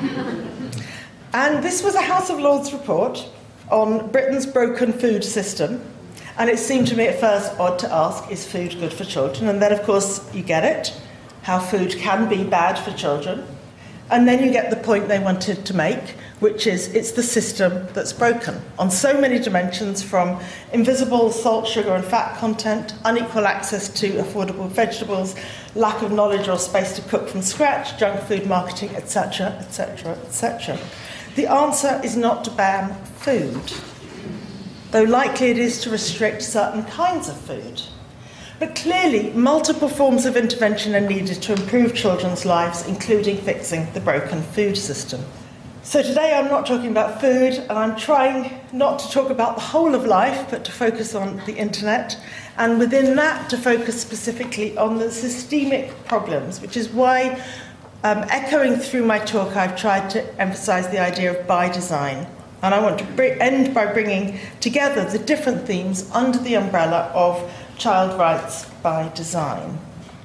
[SPEAKER 3] And this was a House of Lords report on Britain's broken food system. And it seemed to me at first odd to ask, is food good for children? And then, of course, you get it, how food can be bad for children. And then you get the point they wanted to make, which is it's the system that's broken on so many dimensions, from invisible salt, sugar and fat content, unequal access to affordable vegetables, lack of knowledge or space to cook from scratch, junk food marketing, et cetera, et cetera, et cetera. The answer is not to ban food, though likely it is to restrict certain kinds of food. But clearly, multiple forms of intervention are needed to improve children's lives, including fixing the broken food system. So today I'm not talking about food, and I'm trying not to talk about the whole of life, but to focus on the internet, and within that to focus specifically on the systemic problems, which is why, um, echoing through my talk, I've tried to emphasize the idea of by design. And I want to bring, end by bringing together the different themes under the umbrella of child rights by design.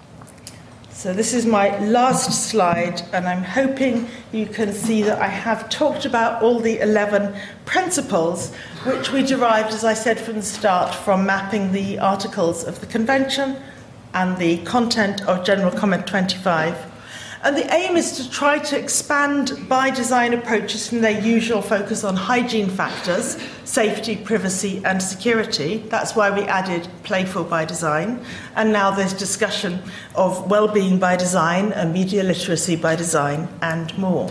[SPEAKER 3] So this is my last slide, and I'm hoping you can see that I have talked about all the eleven principles which we derived, as I said from the start, from mapping the articles of the Convention and the content of General Comment twenty-five. And the aim is to try to expand by design approaches from their usual focus on hygiene factors, safety, privacy, and security. That's why we added playful by design. And now there's discussion of well-being by design and media literacy by design and more.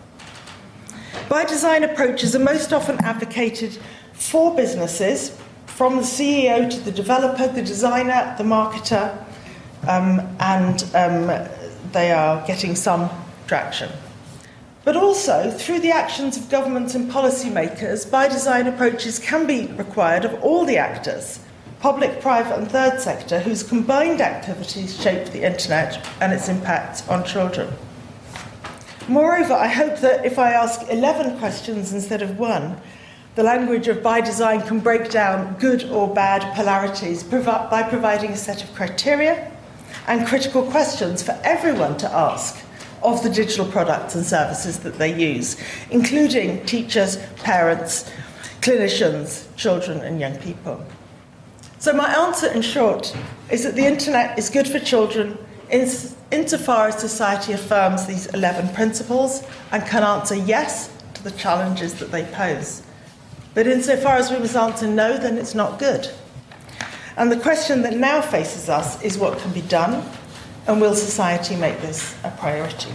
[SPEAKER 3] By design approaches are most often advocated for businesses, from the C E O to the developer, the designer, the marketer, um, and um, they are getting some traction. But also, through the actions of governments and policymakers, by design approaches can be required of all the actors, public, private and third sector, whose combined activities shape the internet and its impacts on children. Moreover, I hope that if I ask eleven questions instead of one, the language of by design can break down good or bad polarities by providing a set of criteria and critical questions for everyone to ask of the digital products and services that they use, including teachers, parents, clinicians, children and young people. So my answer, in short, is that the internet is good for children in, insofar as society affirms these eleven principles and can answer yes to the challenges that they pose. But insofar as we must answer no, then it's not good. And the question that now faces us is what can be done, and will society make this a priority?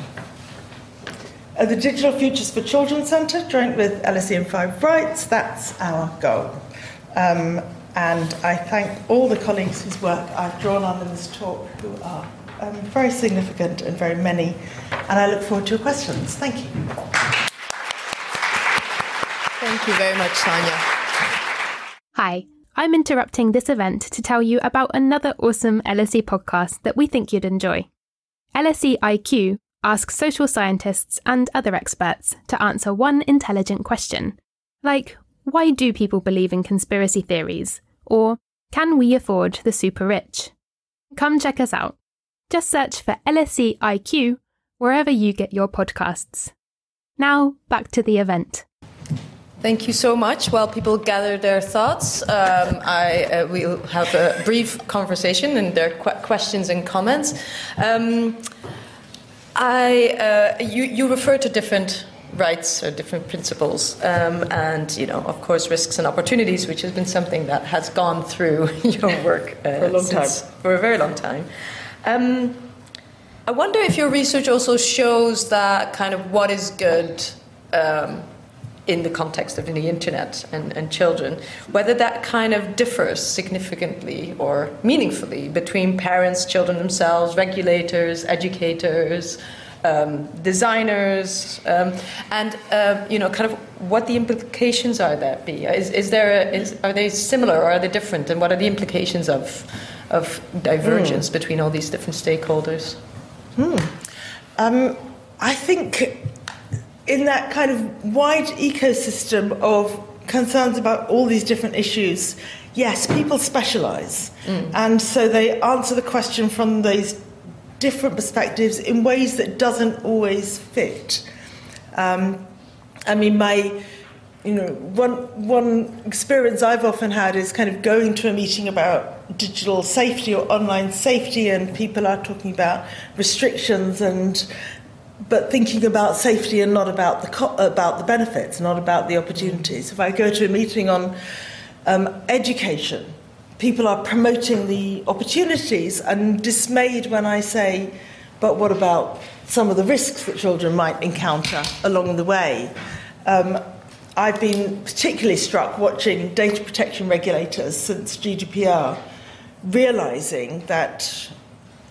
[SPEAKER 3] At the Digital Futures for Children Centre, joint with L S E and Five Rights, that's our goal. Um, and I thank all the colleagues whose work I've drawn on in this talk, who are um, very significant and very many, and I look forward to your questions. Thank you.
[SPEAKER 2] Thank you very much, Tanya.
[SPEAKER 4] Hi. I'm interrupting this event to tell you about another awesome L S E podcast that we think you'd enjoy. L S E I Q asks social scientists and other experts to answer one intelligent question, like, why do people believe in conspiracy theories? Or, can we afford the super rich? Come check us out. Just search for L S E I Q wherever you get your podcasts. Now, back to the event.
[SPEAKER 2] Thank you so much. While people gather their thoughts, um, I uh, will have a brief conversation and their qu- questions and comments. Um, I uh, you, you refer to different rights or different principles, um, and you know, of course, risks and opportunities, which has been something that has gone through your work uh,
[SPEAKER 3] for a long
[SPEAKER 2] since,
[SPEAKER 3] time.
[SPEAKER 2] For a very long time. Um, I wonder if your research also shows that kind of what is good. Um, in the context of the internet and, and children, whether that kind of differs significantly or meaningfully between parents, children themselves, regulators, educators, um, designers, um, and uh, you know, kind of what the implications are that be. Is, is there a, is, are they similar or are they different, and what are the implications of of divergence mm. between all these different stakeholders?
[SPEAKER 3] Hmm. Um, I think. In that kind of wide ecosystem of concerns about all these different issues, yes, people specialise. Mm. And so they answer the question from these different perspectives in ways that doesn't always fit. Um, I mean, my, you know, one, one experience I've often had is kind of going to a meeting about digital safety or online safety, and people are talking about restrictions and but thinking about safety and not about the co- about the benefits, not about the opportunities. If I go to a meeting on um, education, people are promoting the opportunities and dismayed when I say, but what about some of the risks that children might encounter along the way? Um, I've been particularly struck watching data protection regulators since G D P R, realising that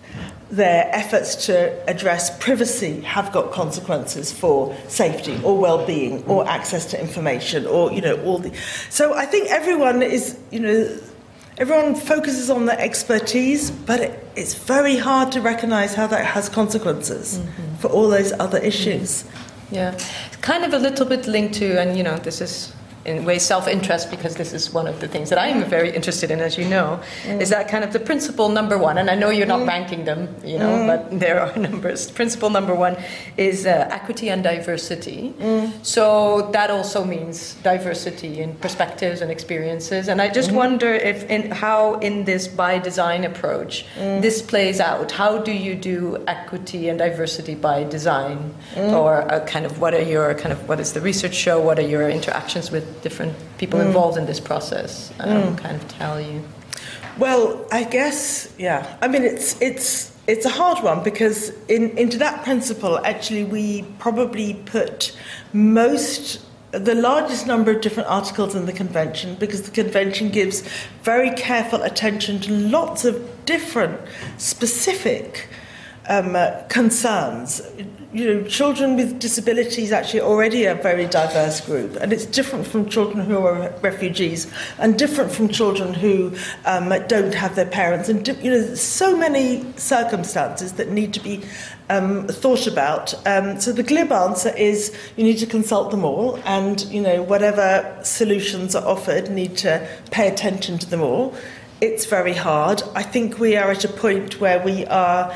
[SPEAKER 3] their efforts to address privacy have got consequences for safety or well-being or access to information or, you know, all the... So I think everyone is, you know, everyone focuses on their expertise, but it, it's very hard to recognise how that has consequences mm-hmm. for all those other issues.
[SPEAKER 2] Yeah, kind of a little bit linked to, and, you know, this is... in a way self-interest, because this is one of the things that I am very interested in, as you know, mm. is that kind of the principle number one, and I know you're not mm. ranking them, you know, mm. but there are numbers. Principle number one is uh, equity and diversity. Mm. So that also means diversity in perspectives and experiences, and I just mm. wonder if in how in this by design approach mm. this plays out. How do you do equity and diversity by design? Mm. Or uh, kind of what are your kind of what is the research show? What are your interactions with different people mm. involved in this process um, mm. kind of tell you?
[SPEAKER 3] Well, I guess, yeah. I mean, it's it's it's a hard one, because in, into that principle, actually, we probably put most, the largest number of different articles in the convention, because the convention gives very careful attention to lots of different specific um, uh, concerns. You know, children with disabilities actually already a very diverse group, and it's different from children who are refugees, and different from children who um, don't have their parents, and you know, so many circumstances that need to be um, thought about. Um, so the glib answer is you need to consult them all, and you know, whatever solutions are offered, need to pay attention to them all. It's very hard. I think we are at a point where we are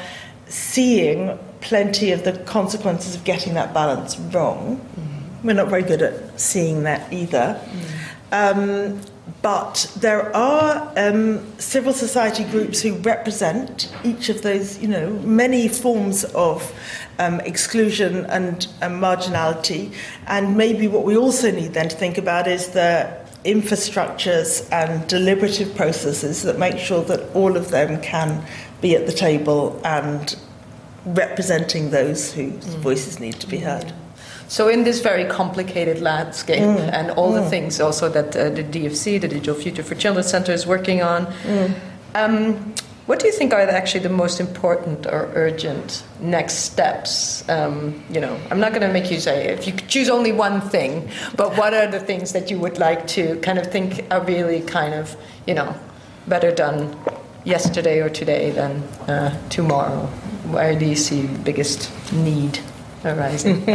[SPEAKER 3] seeing plenty of the consequences of getting that balance wrong. Mm-hmm. We're not very good at seeing that either. Mm-hmm. Um, but there are um, civil society groups who represent each of those, you know, many forms of um, exclusion and, and marginality. And maybe what we also need then to think about is the infrastructures and deliberative processes that make sure that all of them can be at the table and representing those whose mm. voices need to be heard.
[SPEAKER 2] So in this very complicated landscape mm. and all mm. the things also that uh, the D F C, the Digital Future for Children Center, is working on, mm. um, what do you think are actually the most important or urgent next steps? Um, you know, I'm not going to make you say if you could choose only one thing, but what are the things that you would like to kind of think are really kind of, you know, better done yesterday or today than uh, tomorrow? Where do you see the biggest need arising?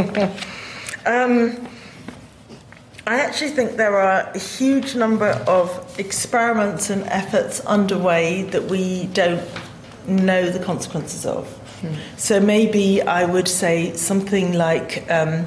[SPEAKER 3] um, I actually think there are a huge number of experiments and efforts underway that we don't know the consequences of. Hmm. So maybe I would say something like um,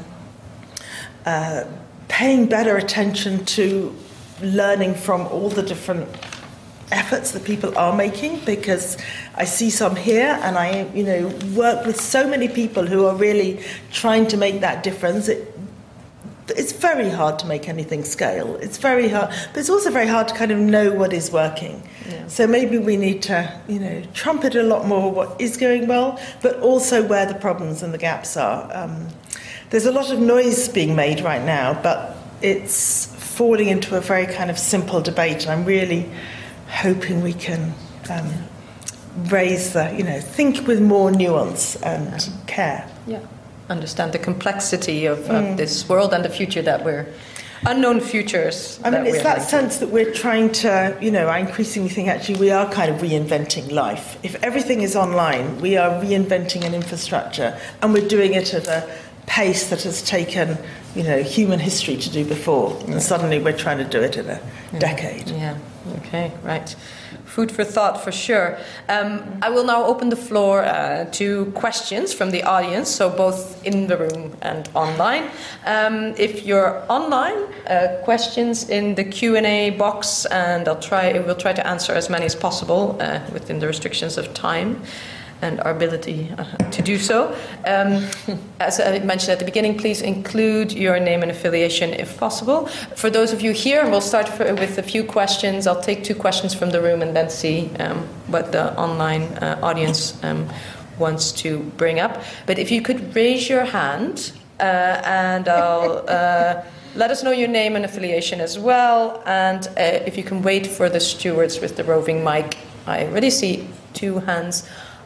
[SPEAKER 3] uh, paying better attention to learning from all the different efforts that people are making, because I see some here, and I, you know, work with so many people who are really trying to make that difference. It, it's very hard to make anything scale. It's very hard, but it's also very hard to kind of know what is working. Yeah. So maybe we need to, you know, trumpet a lot more what is going well, but also where the problems and the gaps are. Um, there's a lot of noise being made right now, but it's falling into a very kind of simple debate, and I'm really hoping we can um, raise the, you know, think with more nuance and yeah. care.
[SPEAKER 2] Yeah, understand the complexity of, of mm. this world and the future that we're, unknown futures.
[SPEAKER 3] I mean, it's that sense that we're trying to, you know, I increasingly think actually we are kind of reinventing life. If everything is online, we are reinventing an infrastructure, and we're doing it at a pace that has taken, you know, human history to do before, and suddenly we're trying to do it in a
[SPEAKER 2] yeah.
[SPEAKER 3] decade.
[SPEAKER 2] Yeah. Okay, right. Food for thought, for sure. Um, I will now open the floor uh, to questions from the audience, so both in the room and online. Um, if you're online, uh, questions in the Q and A box, and I'll try. We'll try to answer as many as possible uh, within the restrictions of time and our ability uh, to do so. Um, as I mentioned at the beginning, please include your name and affiliation if possible. For those of you here, we'll start for, with a few questions. I'll take two questions from the room and then see um, what the online uh, audience um, wants to bring up. But if you could raise your hand, uh, and I'll uh, let us know your name and affiliation as well. And uh, if you can wait for the stewards with the roving mic. I already see two hands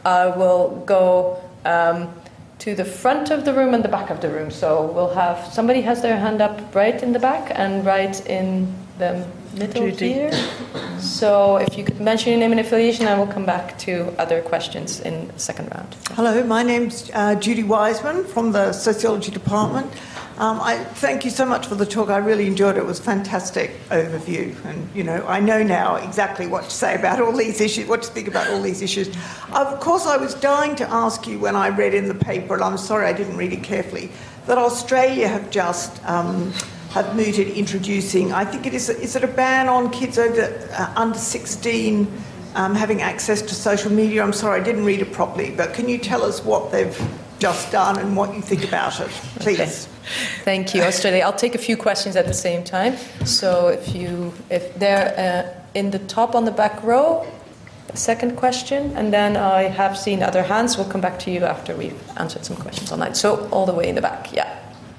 [SPEAKER 2] I will go um, to the front of the room and the back of the room. So we'll have somebody has their hand up right in the back and right in the middle Judy. Here. So if you could mention your name and affiliation, I will come back to other questions in the second round.
[SPEAKER 5] Hello, my name's uh, Judy Wiseman from the Sociology Department. Um, I thank you so much for the talk. I really enjoyed it. It was a fantastic overview. And, you know, I know now exactly what to say about all these issues, what to think about all these issues. Of course, I was dying to ask you when I read in the paper, and I'm sorry I didn't read it carefully, that Australia have just um, have mooted introducing, I think it is, is it a ban on kids over uh, under sixteen um, having access to social media? I'm sorry, I didn't read it properly, but can you tell us what they've just done and what you think about it, please?
[SPEAKER 2] Okay. Thank you, Australia. I'll take a few questions at the same time. So if you, if they're uh, in the top on the back row, second question, and then I have seen other hands. We'll come back to you after we've answered some questions online. So all the way in the back, yeah.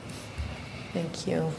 [SPEAKER 2] Thank you.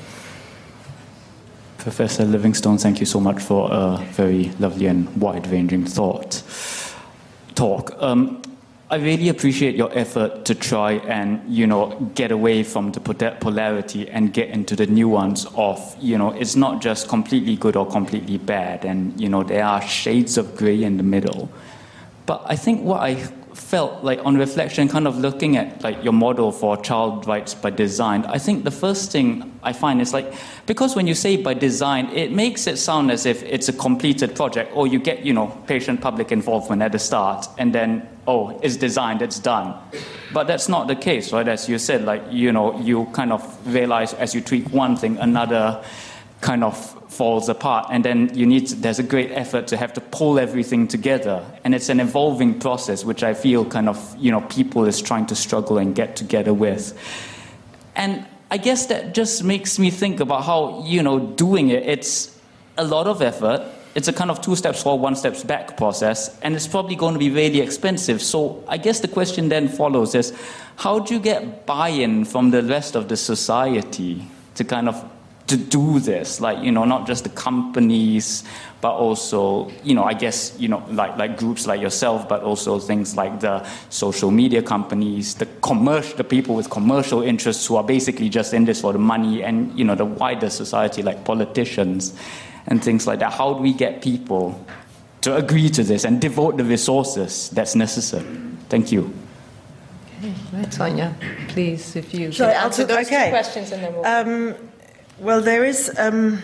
[SPEAKER 6] Professor Livingstone, thank you so much for a very lovely and wide-ranging thought talk. Um, I really appreciate your effort to try and, you know, get away from the polarity and get into the nuance of, you know, it's not just completely good or completely bad, and, you know, there are shades of grey in the middle. But I think what I felt like on reflection, kind of looking at like your model for child rights by design, I think the first thing I find is like, because when you say by design, it makes it sound as if it's a completed project, or you get, you know, patient public involvement at the start, and then, oh, it's designed, it's done. But that's not the case, right? As you said, like, you know, you kind of realize as you tweak one thing, another kind of falls apart, and then you need to, there's a great effort to have to pull everything together, and it's an evolving process which I feel kind of, you know, people is trying to struggle and get together with. And I guess that just makes me think about how, you know, doing it, it's a lot of effort, it's a kind of two steps forward, one steps back process, and it's probably going to be really expensive. So I guess the question then follows is, how do you get buy-in from the rest of the society to kind of to do this, like, you know, not just the companies, but also, you know, I guess, you know, like like groups like yourself, but also things like the social media companies, the commercial, the people with commercial interests who are basically just in this for the money, and, you know, the wider society like politicians and things like that. How do we get people to agree to this and devote the resources that's necessary? Thank you.
[SPEAKER 2] Okay, right, Sonia, please, if you
[SPEAKER 3] Sorry,
[SPEAKER 2] can answer
[SPEAKER 3] I'll
[SPEAKER 2] those
[SPEAKER 3] okay.
[SPEAKER 2] two questions, and then we'll...
[SPEAKER 3] Um, well, there is... Um,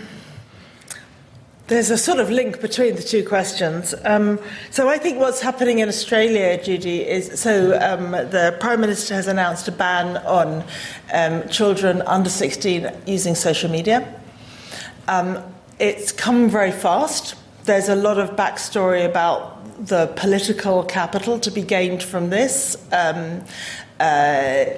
[SPEAKER 3] there's a sort of link between the two questions. Um, so I think what's happening in Australia, Judy, is... So um, the Prime Minister has announced a ban on um, children under sixteen using social media. Um, it's come very fast. There's a lot of backstory about the political capital to be gained from this. Um, uh,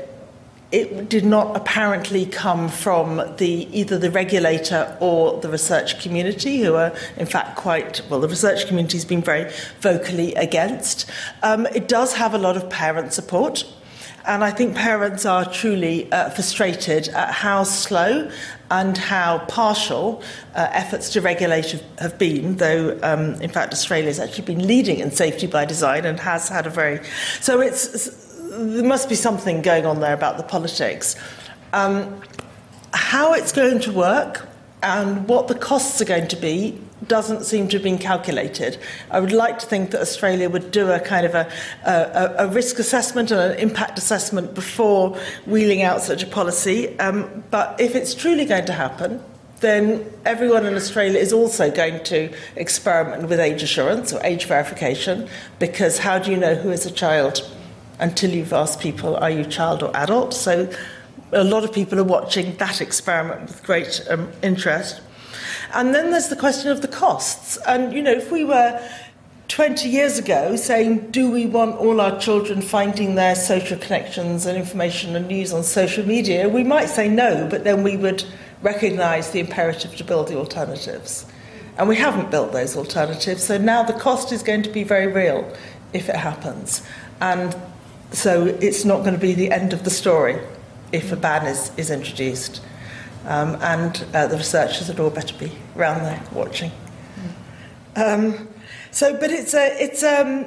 [SPEAKER 3] it did not apparently come from the either the regulator or the research community, who are in fact quite, well, the research community has been very vocally against. Um, it does have a lot of parent support. And I think parents are truly uh, frustrated at how slow and how partial uh, efforts to regulate have, have been, though, um, in fact, Australia has actually been leading in safety by design and has had a very... So it's, it's there must be something going on there about the politics. Um, how it's going to work and what the costs are going to be doesn't seem to have been calculated. I would like to think that Australia would do a kind of a, a, a risk assessment and an impact assessment before wheeling out such a policy. Um, but if it's truly going to happen, then everyone in Australia is also going to experiment with age assurance or age verification, because how do you know who is a child until you've asked people, are you child or adult? So a lot of people are watching that experiment with great um, interest. And then there's the question of the costs. And, you know, if we were twenty years ago saying, do we want all our children finding their social connections and information and news on social media, we might say no, but then we would recognise the imperative to build the alternatives. And we haven't built those alternatives, so now the cost is going to be very real if it happens. And so it's not going to be the end of the story if a ban is, is introduced. Um, and uh, the researchers had all better be around there watching. Um, so, but it's a, it's um,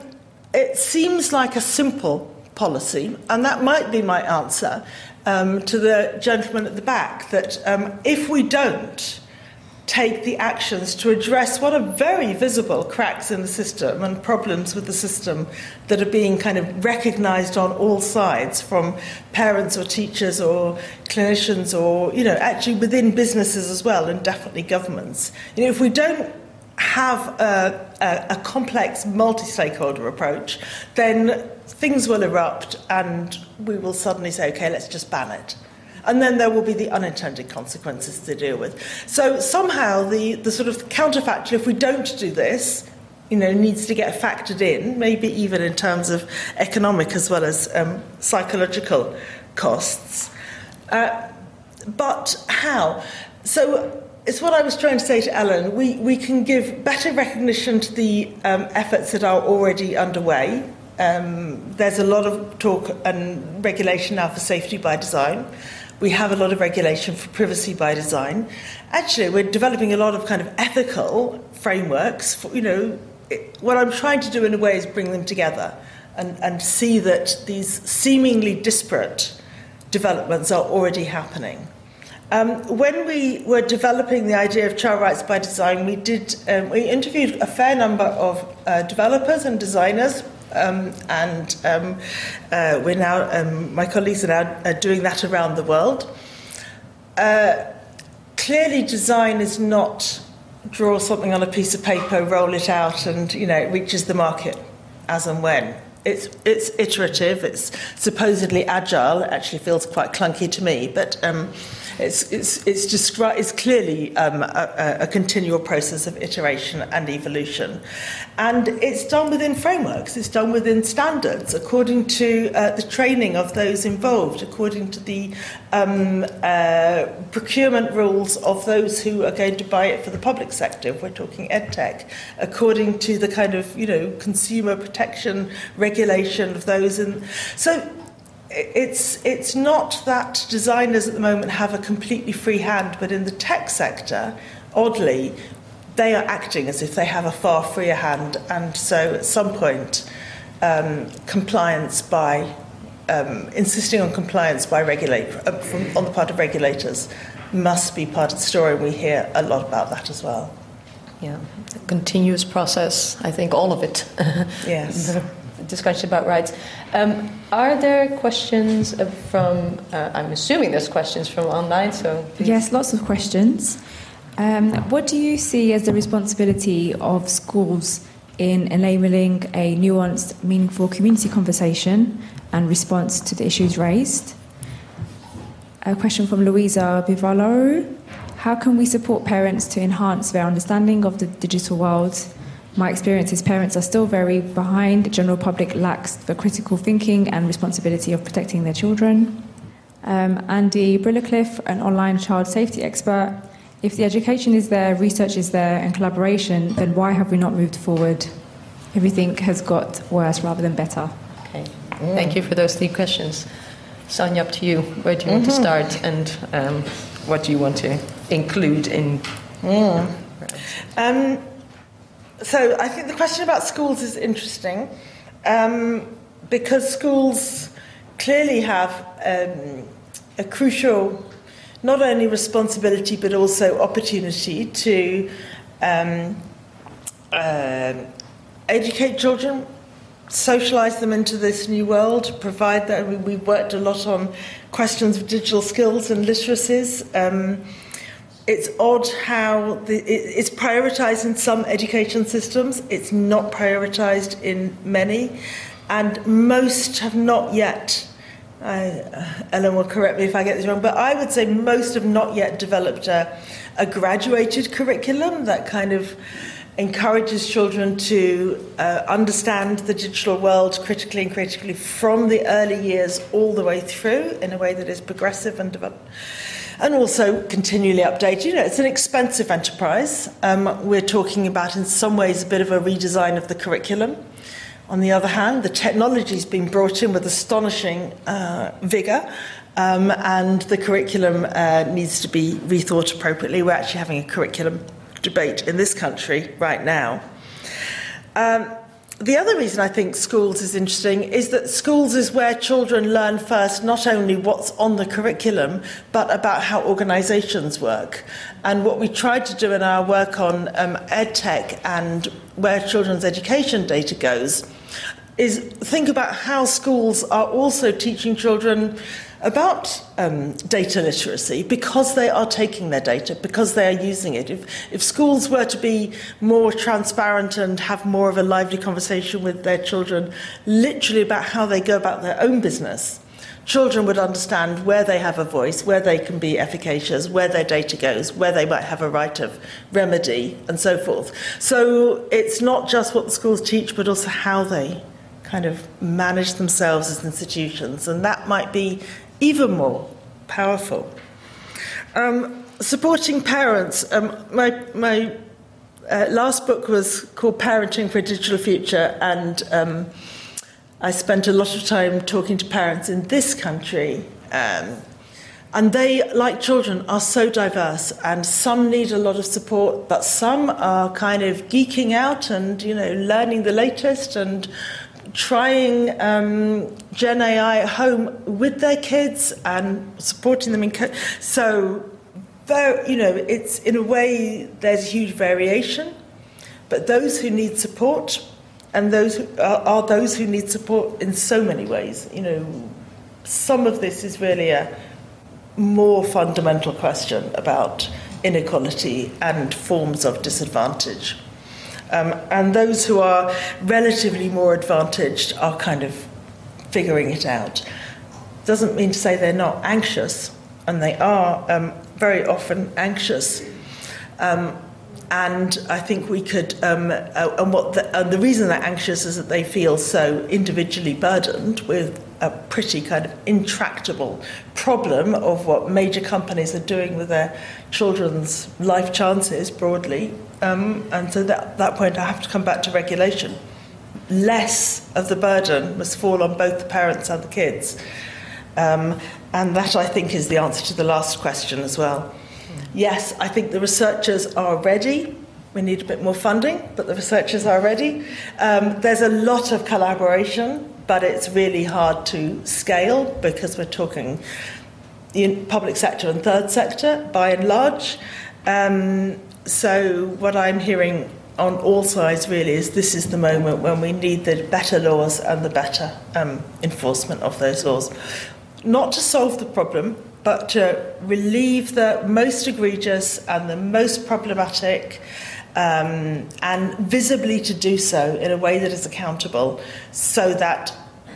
[SPEAKER 3] it seems like a simple policy, and that might be my answer um, to the gentleman at the back, that um, if we don't take the actions to address what are very visible cracks in the system and problems with the system that are being kind of recognised on all sides, from parents or teachers or clinicians or, you know, actually within businesses as well, and definitely governments. You know, if we don't have a, a, a complex multi-stakeholder approach, then things will erupt and we will suddenly say, OK, let's just ban it. And then there will be the unintended consequences to deal with. So somehow the, the sort of counterfactual, if we don't do this, you know, needs to get factored in, maybe even in terms of economic as well as um, psychological costs. Uh, but how? So it's what I was trying to say to Ellen. We, we can give better recognition to the um, efforts that are already underway. Um, there's a lot of talk and regulation now for safety by design. We have a lot of regulation for privacy by design. Actually, we're developing a lot of kind of ethical frameworks. For, you know, it, what I'm trying to do in a way is bring them together and, and see that these seemingly disparate developments are already happening. Um, when we were developing the idea of child rights by design, we did um, we interviewed a fair number of uh, developers and designers. Um, and um, uh, we're now, um, my colleagues are now uh, doing that around the world. Uh, clearly, design is not draw something on a piece of paper, roll it out, and you know it reaches the market as and when. It's it's iterative. It's supposedly agile. It actually feels quite clunky to me, but um, it's it's it's descri- it's clearly um, a, a continual process of iteration and evolution, and it's done within frameworks. It's done within standards, according to uh, the training of those involved, according to the um, uh, procurement rules of those who are going to buy it for the public sector. If we're talking edtech, according to the kind of you know consumer protection regulation of those, and so. It's it's not that designers at the moment have a completely free hand, but in the tech sector, oddly, they are acting as if they have a far freer hand, and so at some point, um, compliance by um, insisting on compliance by regulate uh, from, on the part of regulators must be part of the story. And we hear a lot about that as well.
[SPEAKER 2] Yeah, a continuous process. I think all of it.
[SPEAKER 3] Yes.
[SPEAKER 2] Discussion about rights. Um, are there questions from, uh, I'm assuming there's questions from online, so please.
[SPEAKER 7] Yes, lots of questions. Um, what do you see as the responsibility of schools in enabling a nuanced, meaningful community conversation and response to the issues raised? A question from Louisa Bivalaru. How can we support parents to enhance their understanding of the digital world? My experience is parents are still very behind. The general public lacks the critical thinking and responsibility of protecting their children. Um, Andy Brillicliffe, an online child safety expert. If the education is there, research is there, and collaboration, then why have we not moved forward? Everything has got worse rather than better.
[SPEAKER 2] Okay, mm. Thank you for those three questions. Sonia, up to you. Where do you want mm-hmm. to start, and um, what do you want to include in?
[SPEAKER 3] Mm. Um, So I think the question about schools is interesting um, because schools clearly have um, a crucial, not only responsibility but also opportunity to um, uh, educate children, socialise them into this new world, provide that. We, we've worked a lot on questions of digital skills and literacies. Um, It's odd how the, it, it's prioritised in some education systems. It's not prioritised in many, and most have not yet. I, Ellen will correct me if I get this wrong, but I would say most have not yet developed a, a graduated curriculum that kind of encourages children to uh, understand the digital world critically and creatively from the early years all the way through in a way that is progressive and developed. And also continually updated. You know, it's an expensive enterprise. Um, we're talking about, in some ways, a bit of a redesign of the curriculum. On the other hand, the technology's been brought in with astonishing uh, vigour, um, and the curriculum uh, needs to be rethought appropriately. We're actually having a curriculum debate in this country right now. Um, the other reason I think schools is interesting is that schools is where children learn first not only what's on the curriculum, but about how organisations work. And what we tried to do in our work on um, EdTech and where children's education data goes is think about how schools are also teaching children about um, data literacy because they are taking their data, because they are using it. If, if schools were to be more transparent and have more of a lively conversation with their children, literally about how they go about their own business, children would understand where they have a voice, where they can be efficacious, where their data goes, where they might have a right of remedy, and so forth. So it's not just what the schools teach, but also how they kind of manage themselves as institutions, and that might be even more powerful. Um, supporting parents. Um, my my uh, last book was called Parenting for a Digital Future, and um, I spent a lot of time talking to parents in this country. Um, and they, like children, are so diverse, and some need a lot of support, but some are kind of geeking out and, you know, learning the latest and trying um, Gen A I at home with their kids and supporting them in co- so very, you know, it's in a way there's huge variation, but those who need support and those who are, are those who need support in so many ways. You know, some of this is really a more fundamental question about inequality and forms of disadvantage. Um, and those who are relatively more advantaged are kind of figuring it out. Doesn't mean to say they're not anxious, and they are um, very often anxious. Um, and I think we could, um, uh, and what the, and the reason they're anxious is that they feel so individually burdened with a pretty kind of intractable problem of what major companies are doing with their children's life chances broadly. Um, and so at that point, I have to come back to regulation. Less of the burden must fall on both the parents and the kids. Um, and that, I think, is the answer to the last question as well. Yes, I think the researchers are ready. We need a bit more funding, but the researchers are ready. Um, there's a lot of collaboration, but it's really hard to scale because we're talking in public sector and third sector, by and large. Um, so what I'm hearing on all sides really is this is the moment when we need the better laws and the better um, enforcement of those laws. Not to solve the problem, but to relieve the most egregious and the most problematic, um, and visibly to do so in a way that is accountable, so that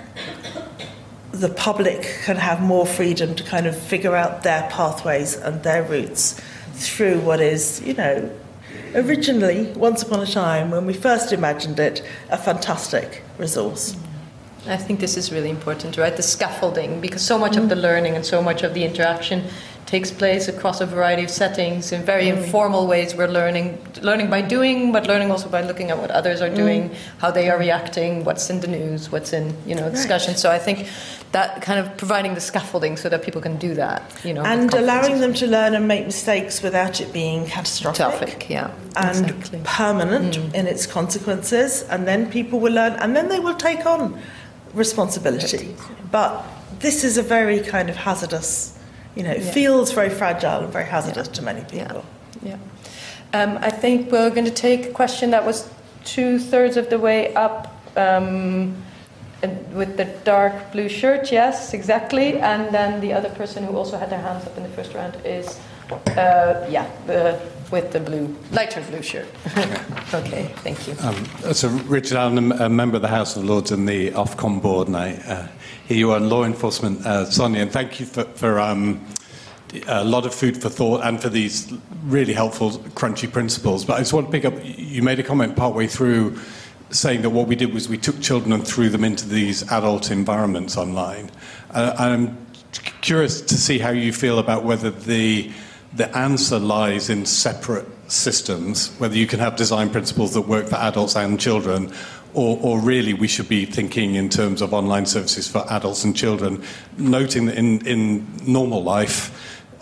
[SPEAKER 3] the public can have more freedom to kind of figure out their pathways and their routes through what is, you know, originally, once upon a time, when we first imagined it, a fantastic resource.
[SPEAKER 2] I think this is really important, right? The scaffolding, because so much mm. of the learning and so much of the interaction takes place across a variety of settings in very mm. informal ways. We're learning learning by doing, but learning also by looking at what others are doing, mm. how they are reacting, what's in the news, what's in, you know, discussion. Right. So I think that kind of providing the scaffolding so that people can do that, you know.
[SPEAKER 3] And allowing them to learn and make mistakes without it being catastrophic.
[SPEAKER 2] Catastrophic, yeah.
[SPEAKER 3] And
[SPEAKER 2] exactly.
[SPEAKER 3] permanent mm. in its consequences. And then people will learn, and then they will take on responsibility. But this is a very kind of hazardous, you know, it yeah. feels very fragile and very hazardous yeah. to many people.
[SPEAKER 2] Yeah. yeah. Um, I think we're going to take a question that was two-thirds of the way up um, with the dark blue shirt, yes, exactly. And then the other person who also had their hands up in the first round is, uh, yeah, the, with the blue, lighter blue shirt. Okay, thank you.
[SPEAKER 8] Um, so Richard Allen, a member of the House of Lords and the Ofcom board, and I uh, hear you on law enforcement, uh, Sonia, and thank you for, for um, a lot of food for thought and for these really helpful, crunchy principles. But I just want to pick up, you made a comment partway through saying that what we did was we took children and threw them into these adult environments online. Uh, I'm curious to see how you feel about whether the the answer lies in separate systems, whether you can have design principles that work for adults and children, or, or really we should be thinking in terms of online services for adults and children, noting that in, in normal life,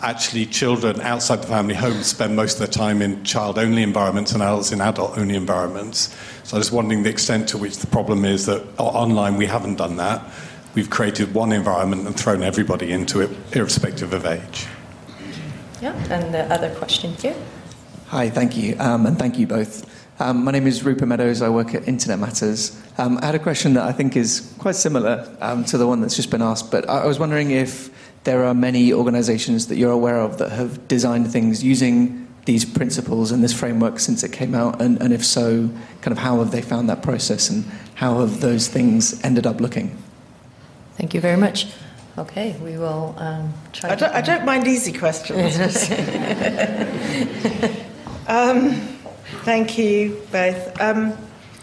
[SPEAKER 8] actually children outside the family home spend most of their time in child-only environments and adults in adult-only environments. So I was wondering the extent to which the problem is that online we haven't done that. We've created one environment and thrown everybody into it, irrespective of age.
[SPEAKER 2] Yeah, and the other question here.
[SPEAKER 9] Hi, thank you, um, and thank you both. Um, my name is Rupert Meadows. I work at Internet Matters. Um, I had a question that I think is quite similar um, to the one that's just been asked, but I was wondering if there are many organisations that you're aware of that have designed things using these principles and this framework since it came out, and, and if so, kind of how have they found that process and how have those things ended up looking?
[SPEAKER 2] Thank you very much. Okay, we will um, try.
[SPEAKER 3] I don't,
[SPEAKER 2] to...
[SPEAKER 3] I don't mind easy questions. um, thank you both. Um,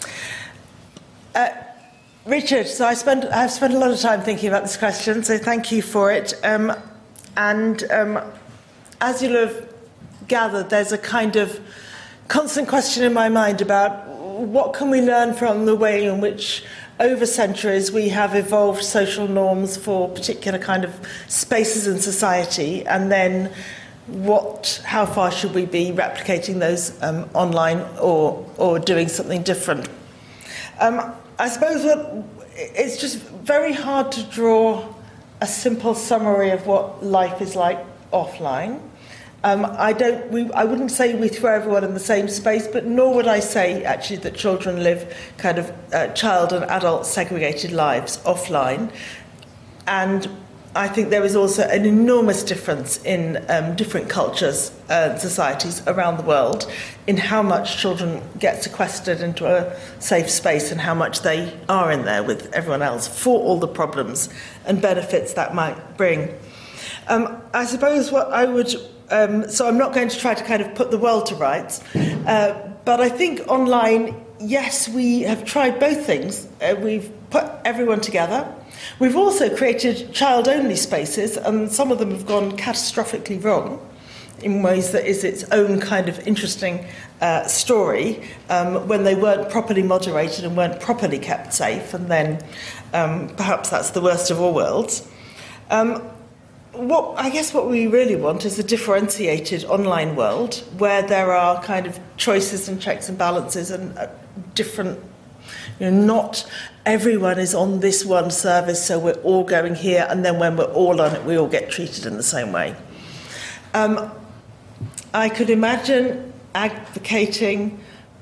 [SPEAKER 3] uh, Richard, so I spent I've spent a lot of time thinking about this question, so thank you for it. Um, and um, as you'll have gathered, there's a kind of constant question in my mind about what can we learn from the way in which over centuries we have evolved social norms for particular kind of spaces in society, and then what, how far should we be replicating those um, online or or doing something different? Um, I suppose what, it's just very hard to draw a simple summary of what life is like offline. Um, I don't. We, I wouldn't say we throw everyone in the same space, but nor would I say actually that children live kind of uh, child and adult segregated lives offline. And I think there is also an enormous difference in um, different cultures and societies around the world in how much children get sequestered into a safe space and how much they are in there with everyone else for all the problems and benefits that might bring. Um, I suppose what I would. Um, so I'm not going to try to kind of put the world to rights, uh, but I think online, yes, we have tried both things. Uh, we've put everyone together. We've also created child-only spaces, and some of them have gone catastrophically wrong in ways that is its own kind of interesting uh, story um, when they weren't properly moderated and weren't properly kept safe, and then um, perhaps that's the worst of all worlds. Um, What I guess what we really want is a differentiated online world where there are kind of choices and checks and balances and uh, different, you know, not everyone is on this one service, so we're all going here, and then when we're all on it, we all get treated in the same way. Um, I could imagine advocating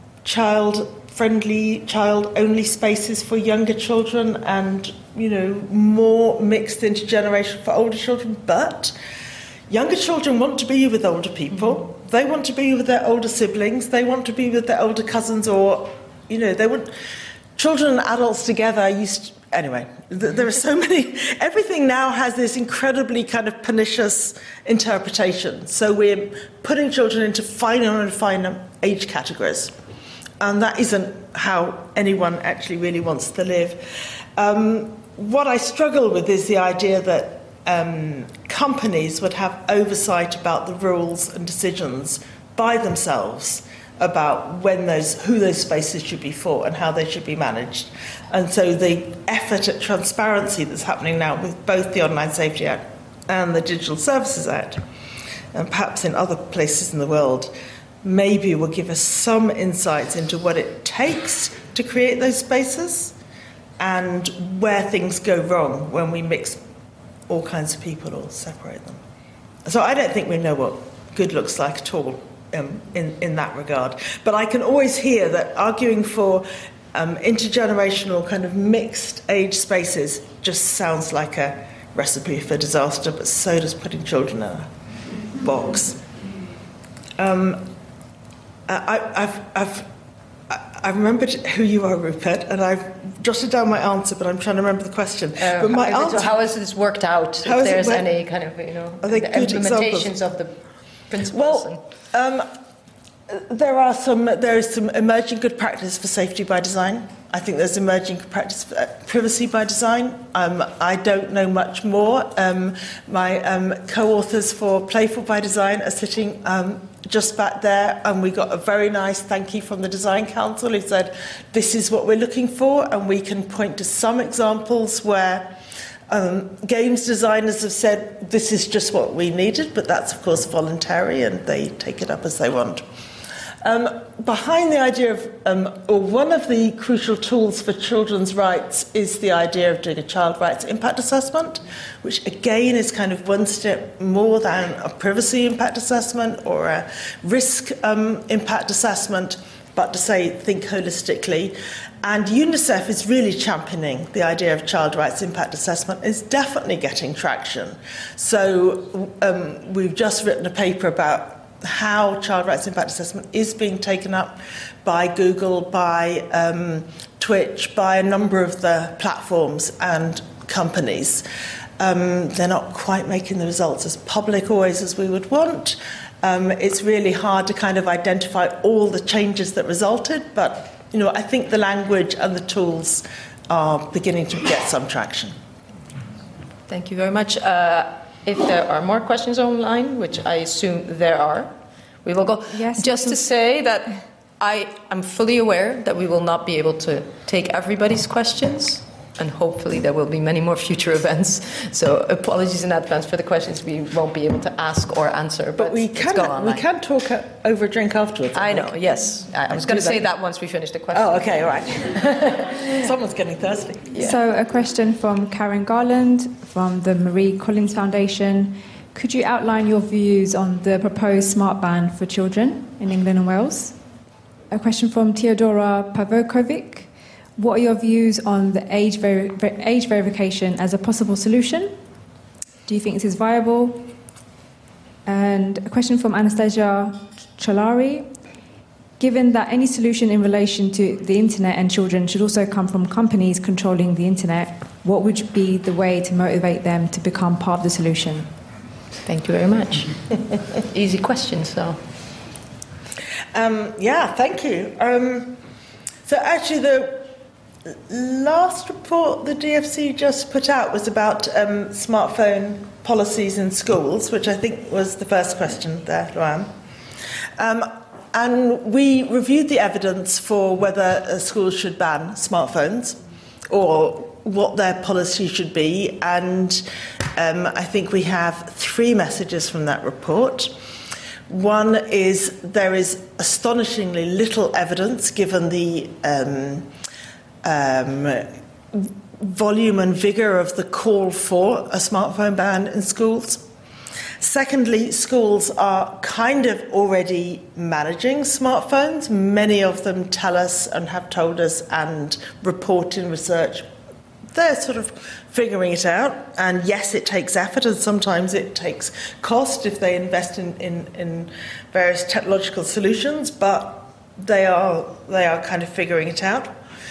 [SPEAKER 3] child-friendly, child-only spaces for younger children and, you know, more mixed intergeneration for older children, but younger children want to be with older people. They want to be with their older siblings. They want to be with their older cousins, or, you know, they want children and adults together. Used to, anyway, th- there are so many. Everything now has this incredibly kind of pernicious interpretation. So we're putting children into finer and finer age categories. And that isn't how anyone actually really wants to live. Um, what I struggle with is the idea that um, companies would have oversight about the rules and decisions by themselves about when those, who those spaces should be for and how they should be managed. And so the effort at transparency that's happening now with both the Online Safety Act and the Digital Services Act, and perhaps in other places in the world, maybe will give us some insights into what it takes to create those spaces and where things go wrong when we mix all kinds of people or separate them. So I don't think we know what good looks like at all um, in, in that regard. But I can always hear that arguing for um, intergenerational kind of mixed age spaces just sounds like a recipe for disaster, but so does putting children in a box. Um, I, I've, I've, I remembered who you are, Rupert, and I've jotted down my answer, but I'm trying to remember the question.
[SPEAKER 2] Uh,
[SPEAKER 3] but my
[SPEAKER 2] how,
[SPEAKER 3] answer,
[SPEAKER 2] how has this worked out? If there's went, any kind of, you know, the implementations examples? Of the principles?
[SPEAKER 3] Well, um, there are some. There is some emerging good practice for safety by design. I think there's emerging good practice for privacy by design. Um, I don't know much more. Um, my um, co-authors for Playful by Design are sitting um, just back there, and we got a very nice thank you from the Design Council who said, this is what we're looking for, and we can point to some examples where Um, games designers have said this is just what we needed, but that's of course voluntary and they take it up as they want. Um, behind the idea of, um, or one of the crucial tools for children's rights is the idea of doing a child rights impact assessment, which again is kind of one step more than a privacy impact assessment or a risk um, impact assessment, but to say think holistically. And UNICEF is really championing the idea of child rights impact assessment. It's definitely getting traction. So um, we've just written a paper about how child rights impact assessment is being taken up by Google, by um, Twitch, by a number of the platforms and companies. Um, they're not quite making the results as public always as we would want. Um, it's really hard to kind of identify all the changes that resulted, but you know, I think the language and the tools are beginning to get some traction.
[SPEAKER 2] Thank you very much. Uh, If there are more questions online, which I assume there are, we will go.
[SPEAKER 7] Yes.
[SPEAKER 2] Just to say that I am fully aware that we will not be able to take everybody's questions, and hopefully there will be many more future events. So apologies in advance for the questions we won't be able to ask or answer. But,
[SPEAKER 3] but we can we can talk over a drink afterwards.
[SPEAKER 2] I, I know. Yes, I, I was going to say that once we finish the question.
[SPEAKER 3] Oh, okay, all right. Someone's getting thirsty.
[SPEAKER 7] Yeah. So a question from Karen Garland from the Marie Collins Foundation. Could you outline your views on the proposed smart ban for children in England and Wales? A question from Teodora Pavokovic. What are your views on the age, ver- age verification as a possible solution? Do you think this is viable? And a question from Anastasia Chalari. Given that any solution in relation to the internet and children should also come from companies controlling the internet, what would be the way to motivate them to become part of the solution?
[SPEAKER 2] Thank you very much. Easy question, so.
[SPEAKER 3] Um, yeah, thank you. Um, so actually the last report the D F C just put out was about um, smartphone policies in schools, which I think was the first question there, Luann. Um, and we reviewed the evidence for whether uh, schools should ban smartphones or what their policy should be, and um, I think we have three messages from that report. One is there is astonishingly little evidence, given the um, um, volume and vigour of the call for a smartphone ban in schools. Secondly, schools are kind of already managing smartphones. Many of them tell us and have told us and report in research they're sort of figuring it out. And yes, it takes effort and sometimes it takes cost if they invest in, in, in various technological solutions, but they are they are kind of figuring it out.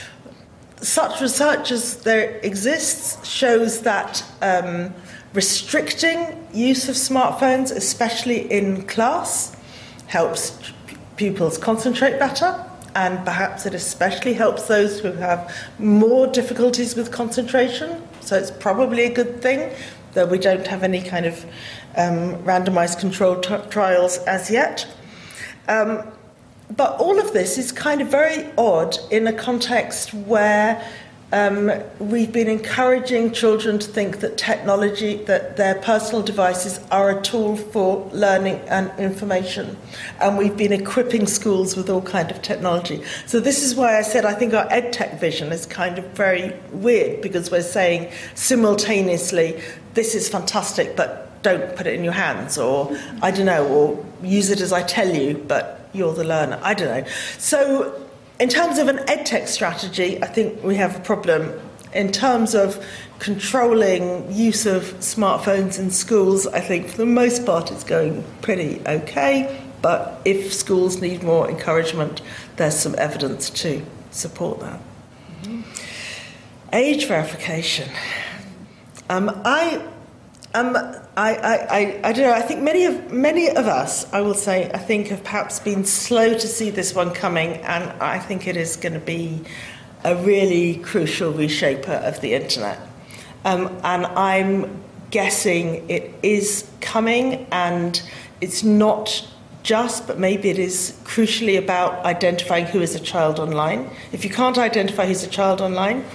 [SPEAKER 3] Such research as there exists shows that um, restricting use of smartphones, especially in class, helps pupils concentrate better. And perhaps it especially helps those who have more difficulties with concentration. So it's probably a good thing, though we don't have any kind of um, randomized controlled t- trials as yet. Um, but all of this is kind of very odd in a context where um, we've been encouraging children to think that technology, that their personal devices are a tool for learning and information. And we've been equipping schools with all kind of technology. So this is why I said I think our EdTech vision is kind of very weird, because we're saying simultaneously, this is fantastic, but don't put it in your hands, or I don't know, or use it as I tell you, but you're the learner. I don't know. So in terms of an EdTech strategy, I think we have a problem. In terms of controlling use of smartphones in schools, I think for the most part it's going pretty okay. But if schools need more encouragement, there's some evidence to support that. Mm-hmm. Age verification. Um, I, um, I, I, I, I don't know. I think many of many of us, I will say, I think have perhaps been slow to see this one coming, and I think it is going to be a really crucial reshaper of the internet. Um, and I'm guessing it is coming, and it's not just, but maybe it is crucially about identifying who is a child online. If you can't identify who's a child online,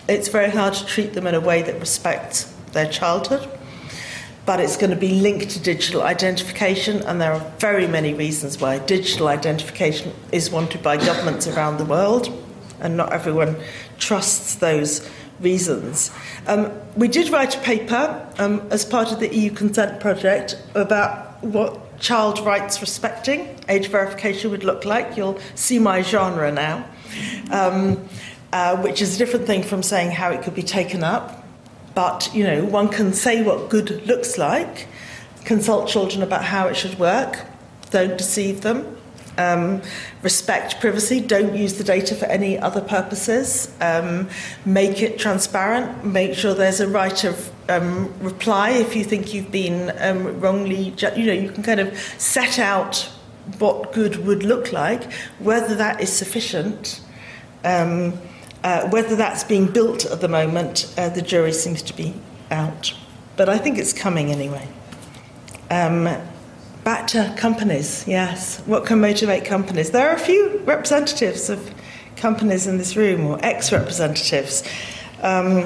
[SPEAKER 3] it's very hard to treat them in a way that respects their childhood, but it's going to be linked to digital identification, and there are very many reasons why digital identification is wanted by governments around the world, and not everyone trusts those reasons. Um, we did write a paper um, as part of the E U Consent Project about what child rights respecting age verification would look like. You'll see my genre now, um, uh, which is a different thing from saying how it could be taken up. But, you know, one can say what good looks like, consult children about how it should work, don't deceive them, um, respect privacy, don't use the data for any other purposes, um, make it transparent, make sure there's a right of um, reply if you think you've been um, wrongly, ju- you know, you can kind of set out what good would look like, whether that is sufficient. Um, Uh, whether that's being built at the moment, uh, the jury seems to be out. But I think it's coming anyway. Um, back to companies, yes. What can motivate companies? There are a few representatives of companies in this room, or ex-representatives. Um,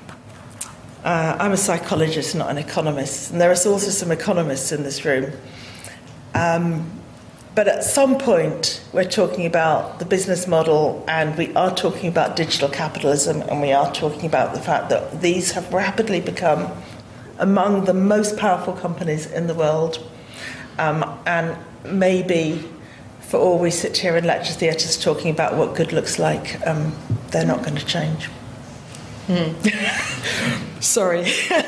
[SPEAKER 3] uh, I'm a psychologist, not an economist, and there are also some economists in this room. Um, But at some point, we're talking about the business model, and we are talking about digital capitalism, and we are talking about the fact that these have rapidly become among the most powerful companies in the world. Um, and maybe, for all we sit here in lecture theatres talking about what good looks like, um, they're not going to change. Mm. Sorry.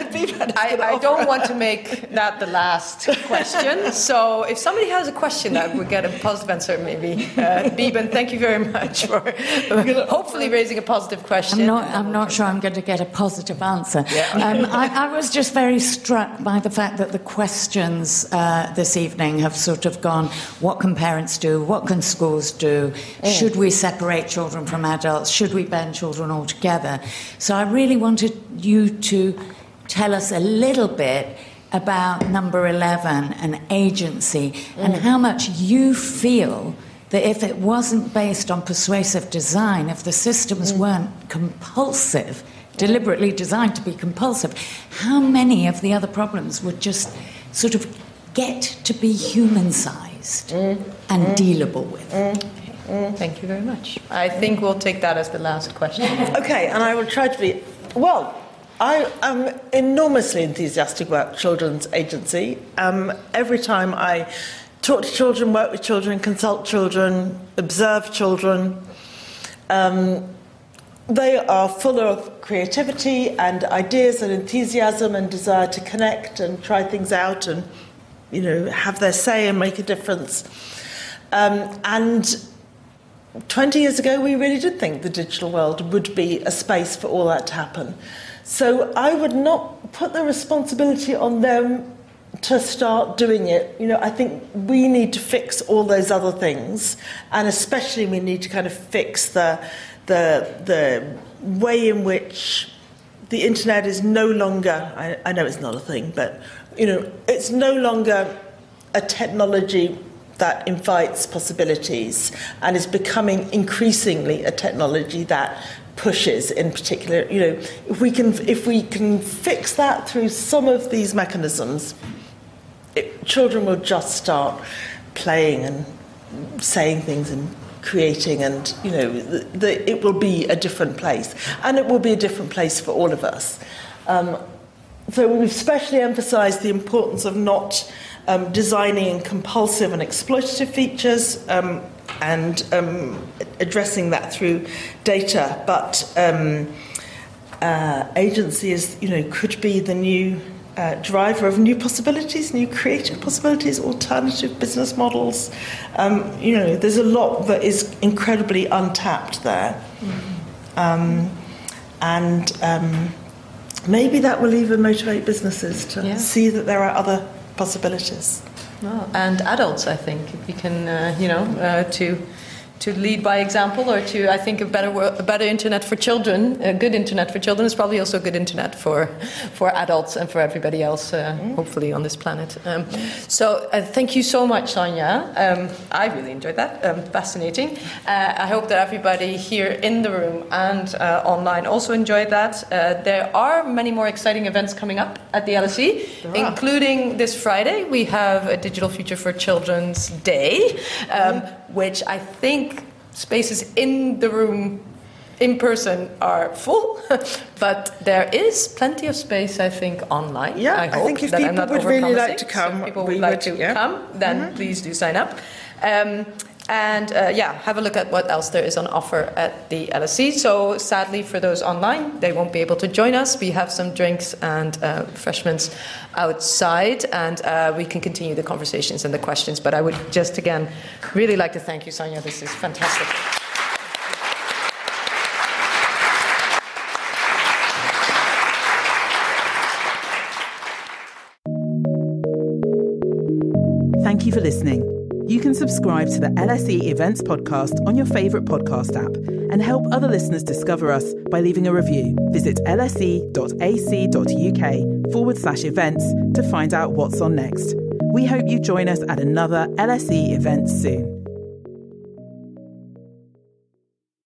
[SPEAKER 2] I, I don't want to make that the last question. So if somebody has a question that would get a positive answer, maybe. Uh, Beeben, thank you very much for hopefully raising a positive question.
[SPEAKER 10] I'm not, I'm not sure I'm going to get a positive answer. Yeah. Um, I, I was just very struck by the fact that the questions uh, this evening have sort of gone, what can parents do? What can schools do? Mm. Should we separate children from adults? Should we ban children altogether? So I really wanted you to tell us a little bit about number eleven, an agency, mm. and how much you feel that if it wasn't based on persuasive design, if the systems mm. weren't compulsive, deliberately designed to be compulsive, how many of the other problems would just sort of get to be human-sized mm. and mm. dealable with?
[SPEAKER 2] Mm. Mm. Thank you very much. I think we'll take that as the last question.
[SPEAKER 3] Okay, and I will try to be... Well, I am enormously enthusiastic about Children's Agency. Um, every time I talk to children, work with children, consult children, observe children, um, they are full of creativity and ideas and enthusiasm and desire to connect and try things out and, you know, have their say and make a difference. Um, and... twenty years ago, we really did think the digital world would be a space for all that to happen. So I would not put the responsibility on them to start doing it. You know, I think we need to fix all those other things, and especially we need to kind of fix the the the way in which the internet is no longer. I, I know it's not a thing, but you know, it's no longer a technology that invites possibilities and is becoming increasingly a technology that pushes, in particular. You know, if we can if we can fix that through some of these mechanisms, it, children will just start playing and saying things and creating, and you know, the, the, it will be a different place, and it will be a different place for all of us. Um, so we've especially emphasised the importance of not Um, designing compulsive and exploitative features um, and um, addressing that through data. But um, uh, agency is, you know, could be the new uh, driver of new possibilities, new creative possibilities, alternative business models. Um, you know, there's a lot that is incredibly untapped there. Mm-hmm. Um, and um, maybe that will even motivate businesses to yeah. see that there are other possibilities.
[SPEAKER 2] Oh, and adults, I think, if we can, uh, you know, uh, to to lead by example, or to, I think, a better wor- a better internet for children, a good internet for children is probably also a good internet for for adults and for everybody else, uh, mm. hopefully, on this planet. Um, so uh, thank you so much, Sonia. Um, I really enjoyed that. Um, fascinating. Uh, I hope that everybody here in the room and uh, online also enjoyed that. Uh, there are many more exciting events coming up at the L S E, including this Friday. We have a Digital Future for Children's Day, um, mm. which I think spaces in the room in person are full, but there is plenty of space, I think, online.
[SPEAKER 3] Yeah,
[SPEAKER 2] I, hope
[SPEAKER 3] I think if
[SPEAKER 2] that
[SPEAKER 3] people
[SPEAKER 2] I'm not
[SPEAKER 3] would really like to
[SPEAKER 2] so
[SPEAKER 3] come,
[SPEAKER 2] if people
[SPEAKER 3] we
[SPEAKER 2] would like
[SPEAKER 3] would,
[SPEAKER 2] to
[SPEAKER 3] yeah.
[SPEAKER 2] come, then mm-hmm. please do sign up. Um, and uh, yeah, have a look at what else there is on offer at the L S E. So sadly for those online, they won't be able to join us. We have some drinks and uh, refreshments outside, and uh, we can continue the conversations and the questions. But I would just again really like to thank you, Sonia. This is fantastic.
[SPEAKER 1] Thank you for listening. You can subscribe to the L S E Events podcast on your favourite podcast app and help other listeners discover us by leaving a review. Visit lse.ac.uk forward slash events to find out what's on next. We hope you join us at another L S E event soon.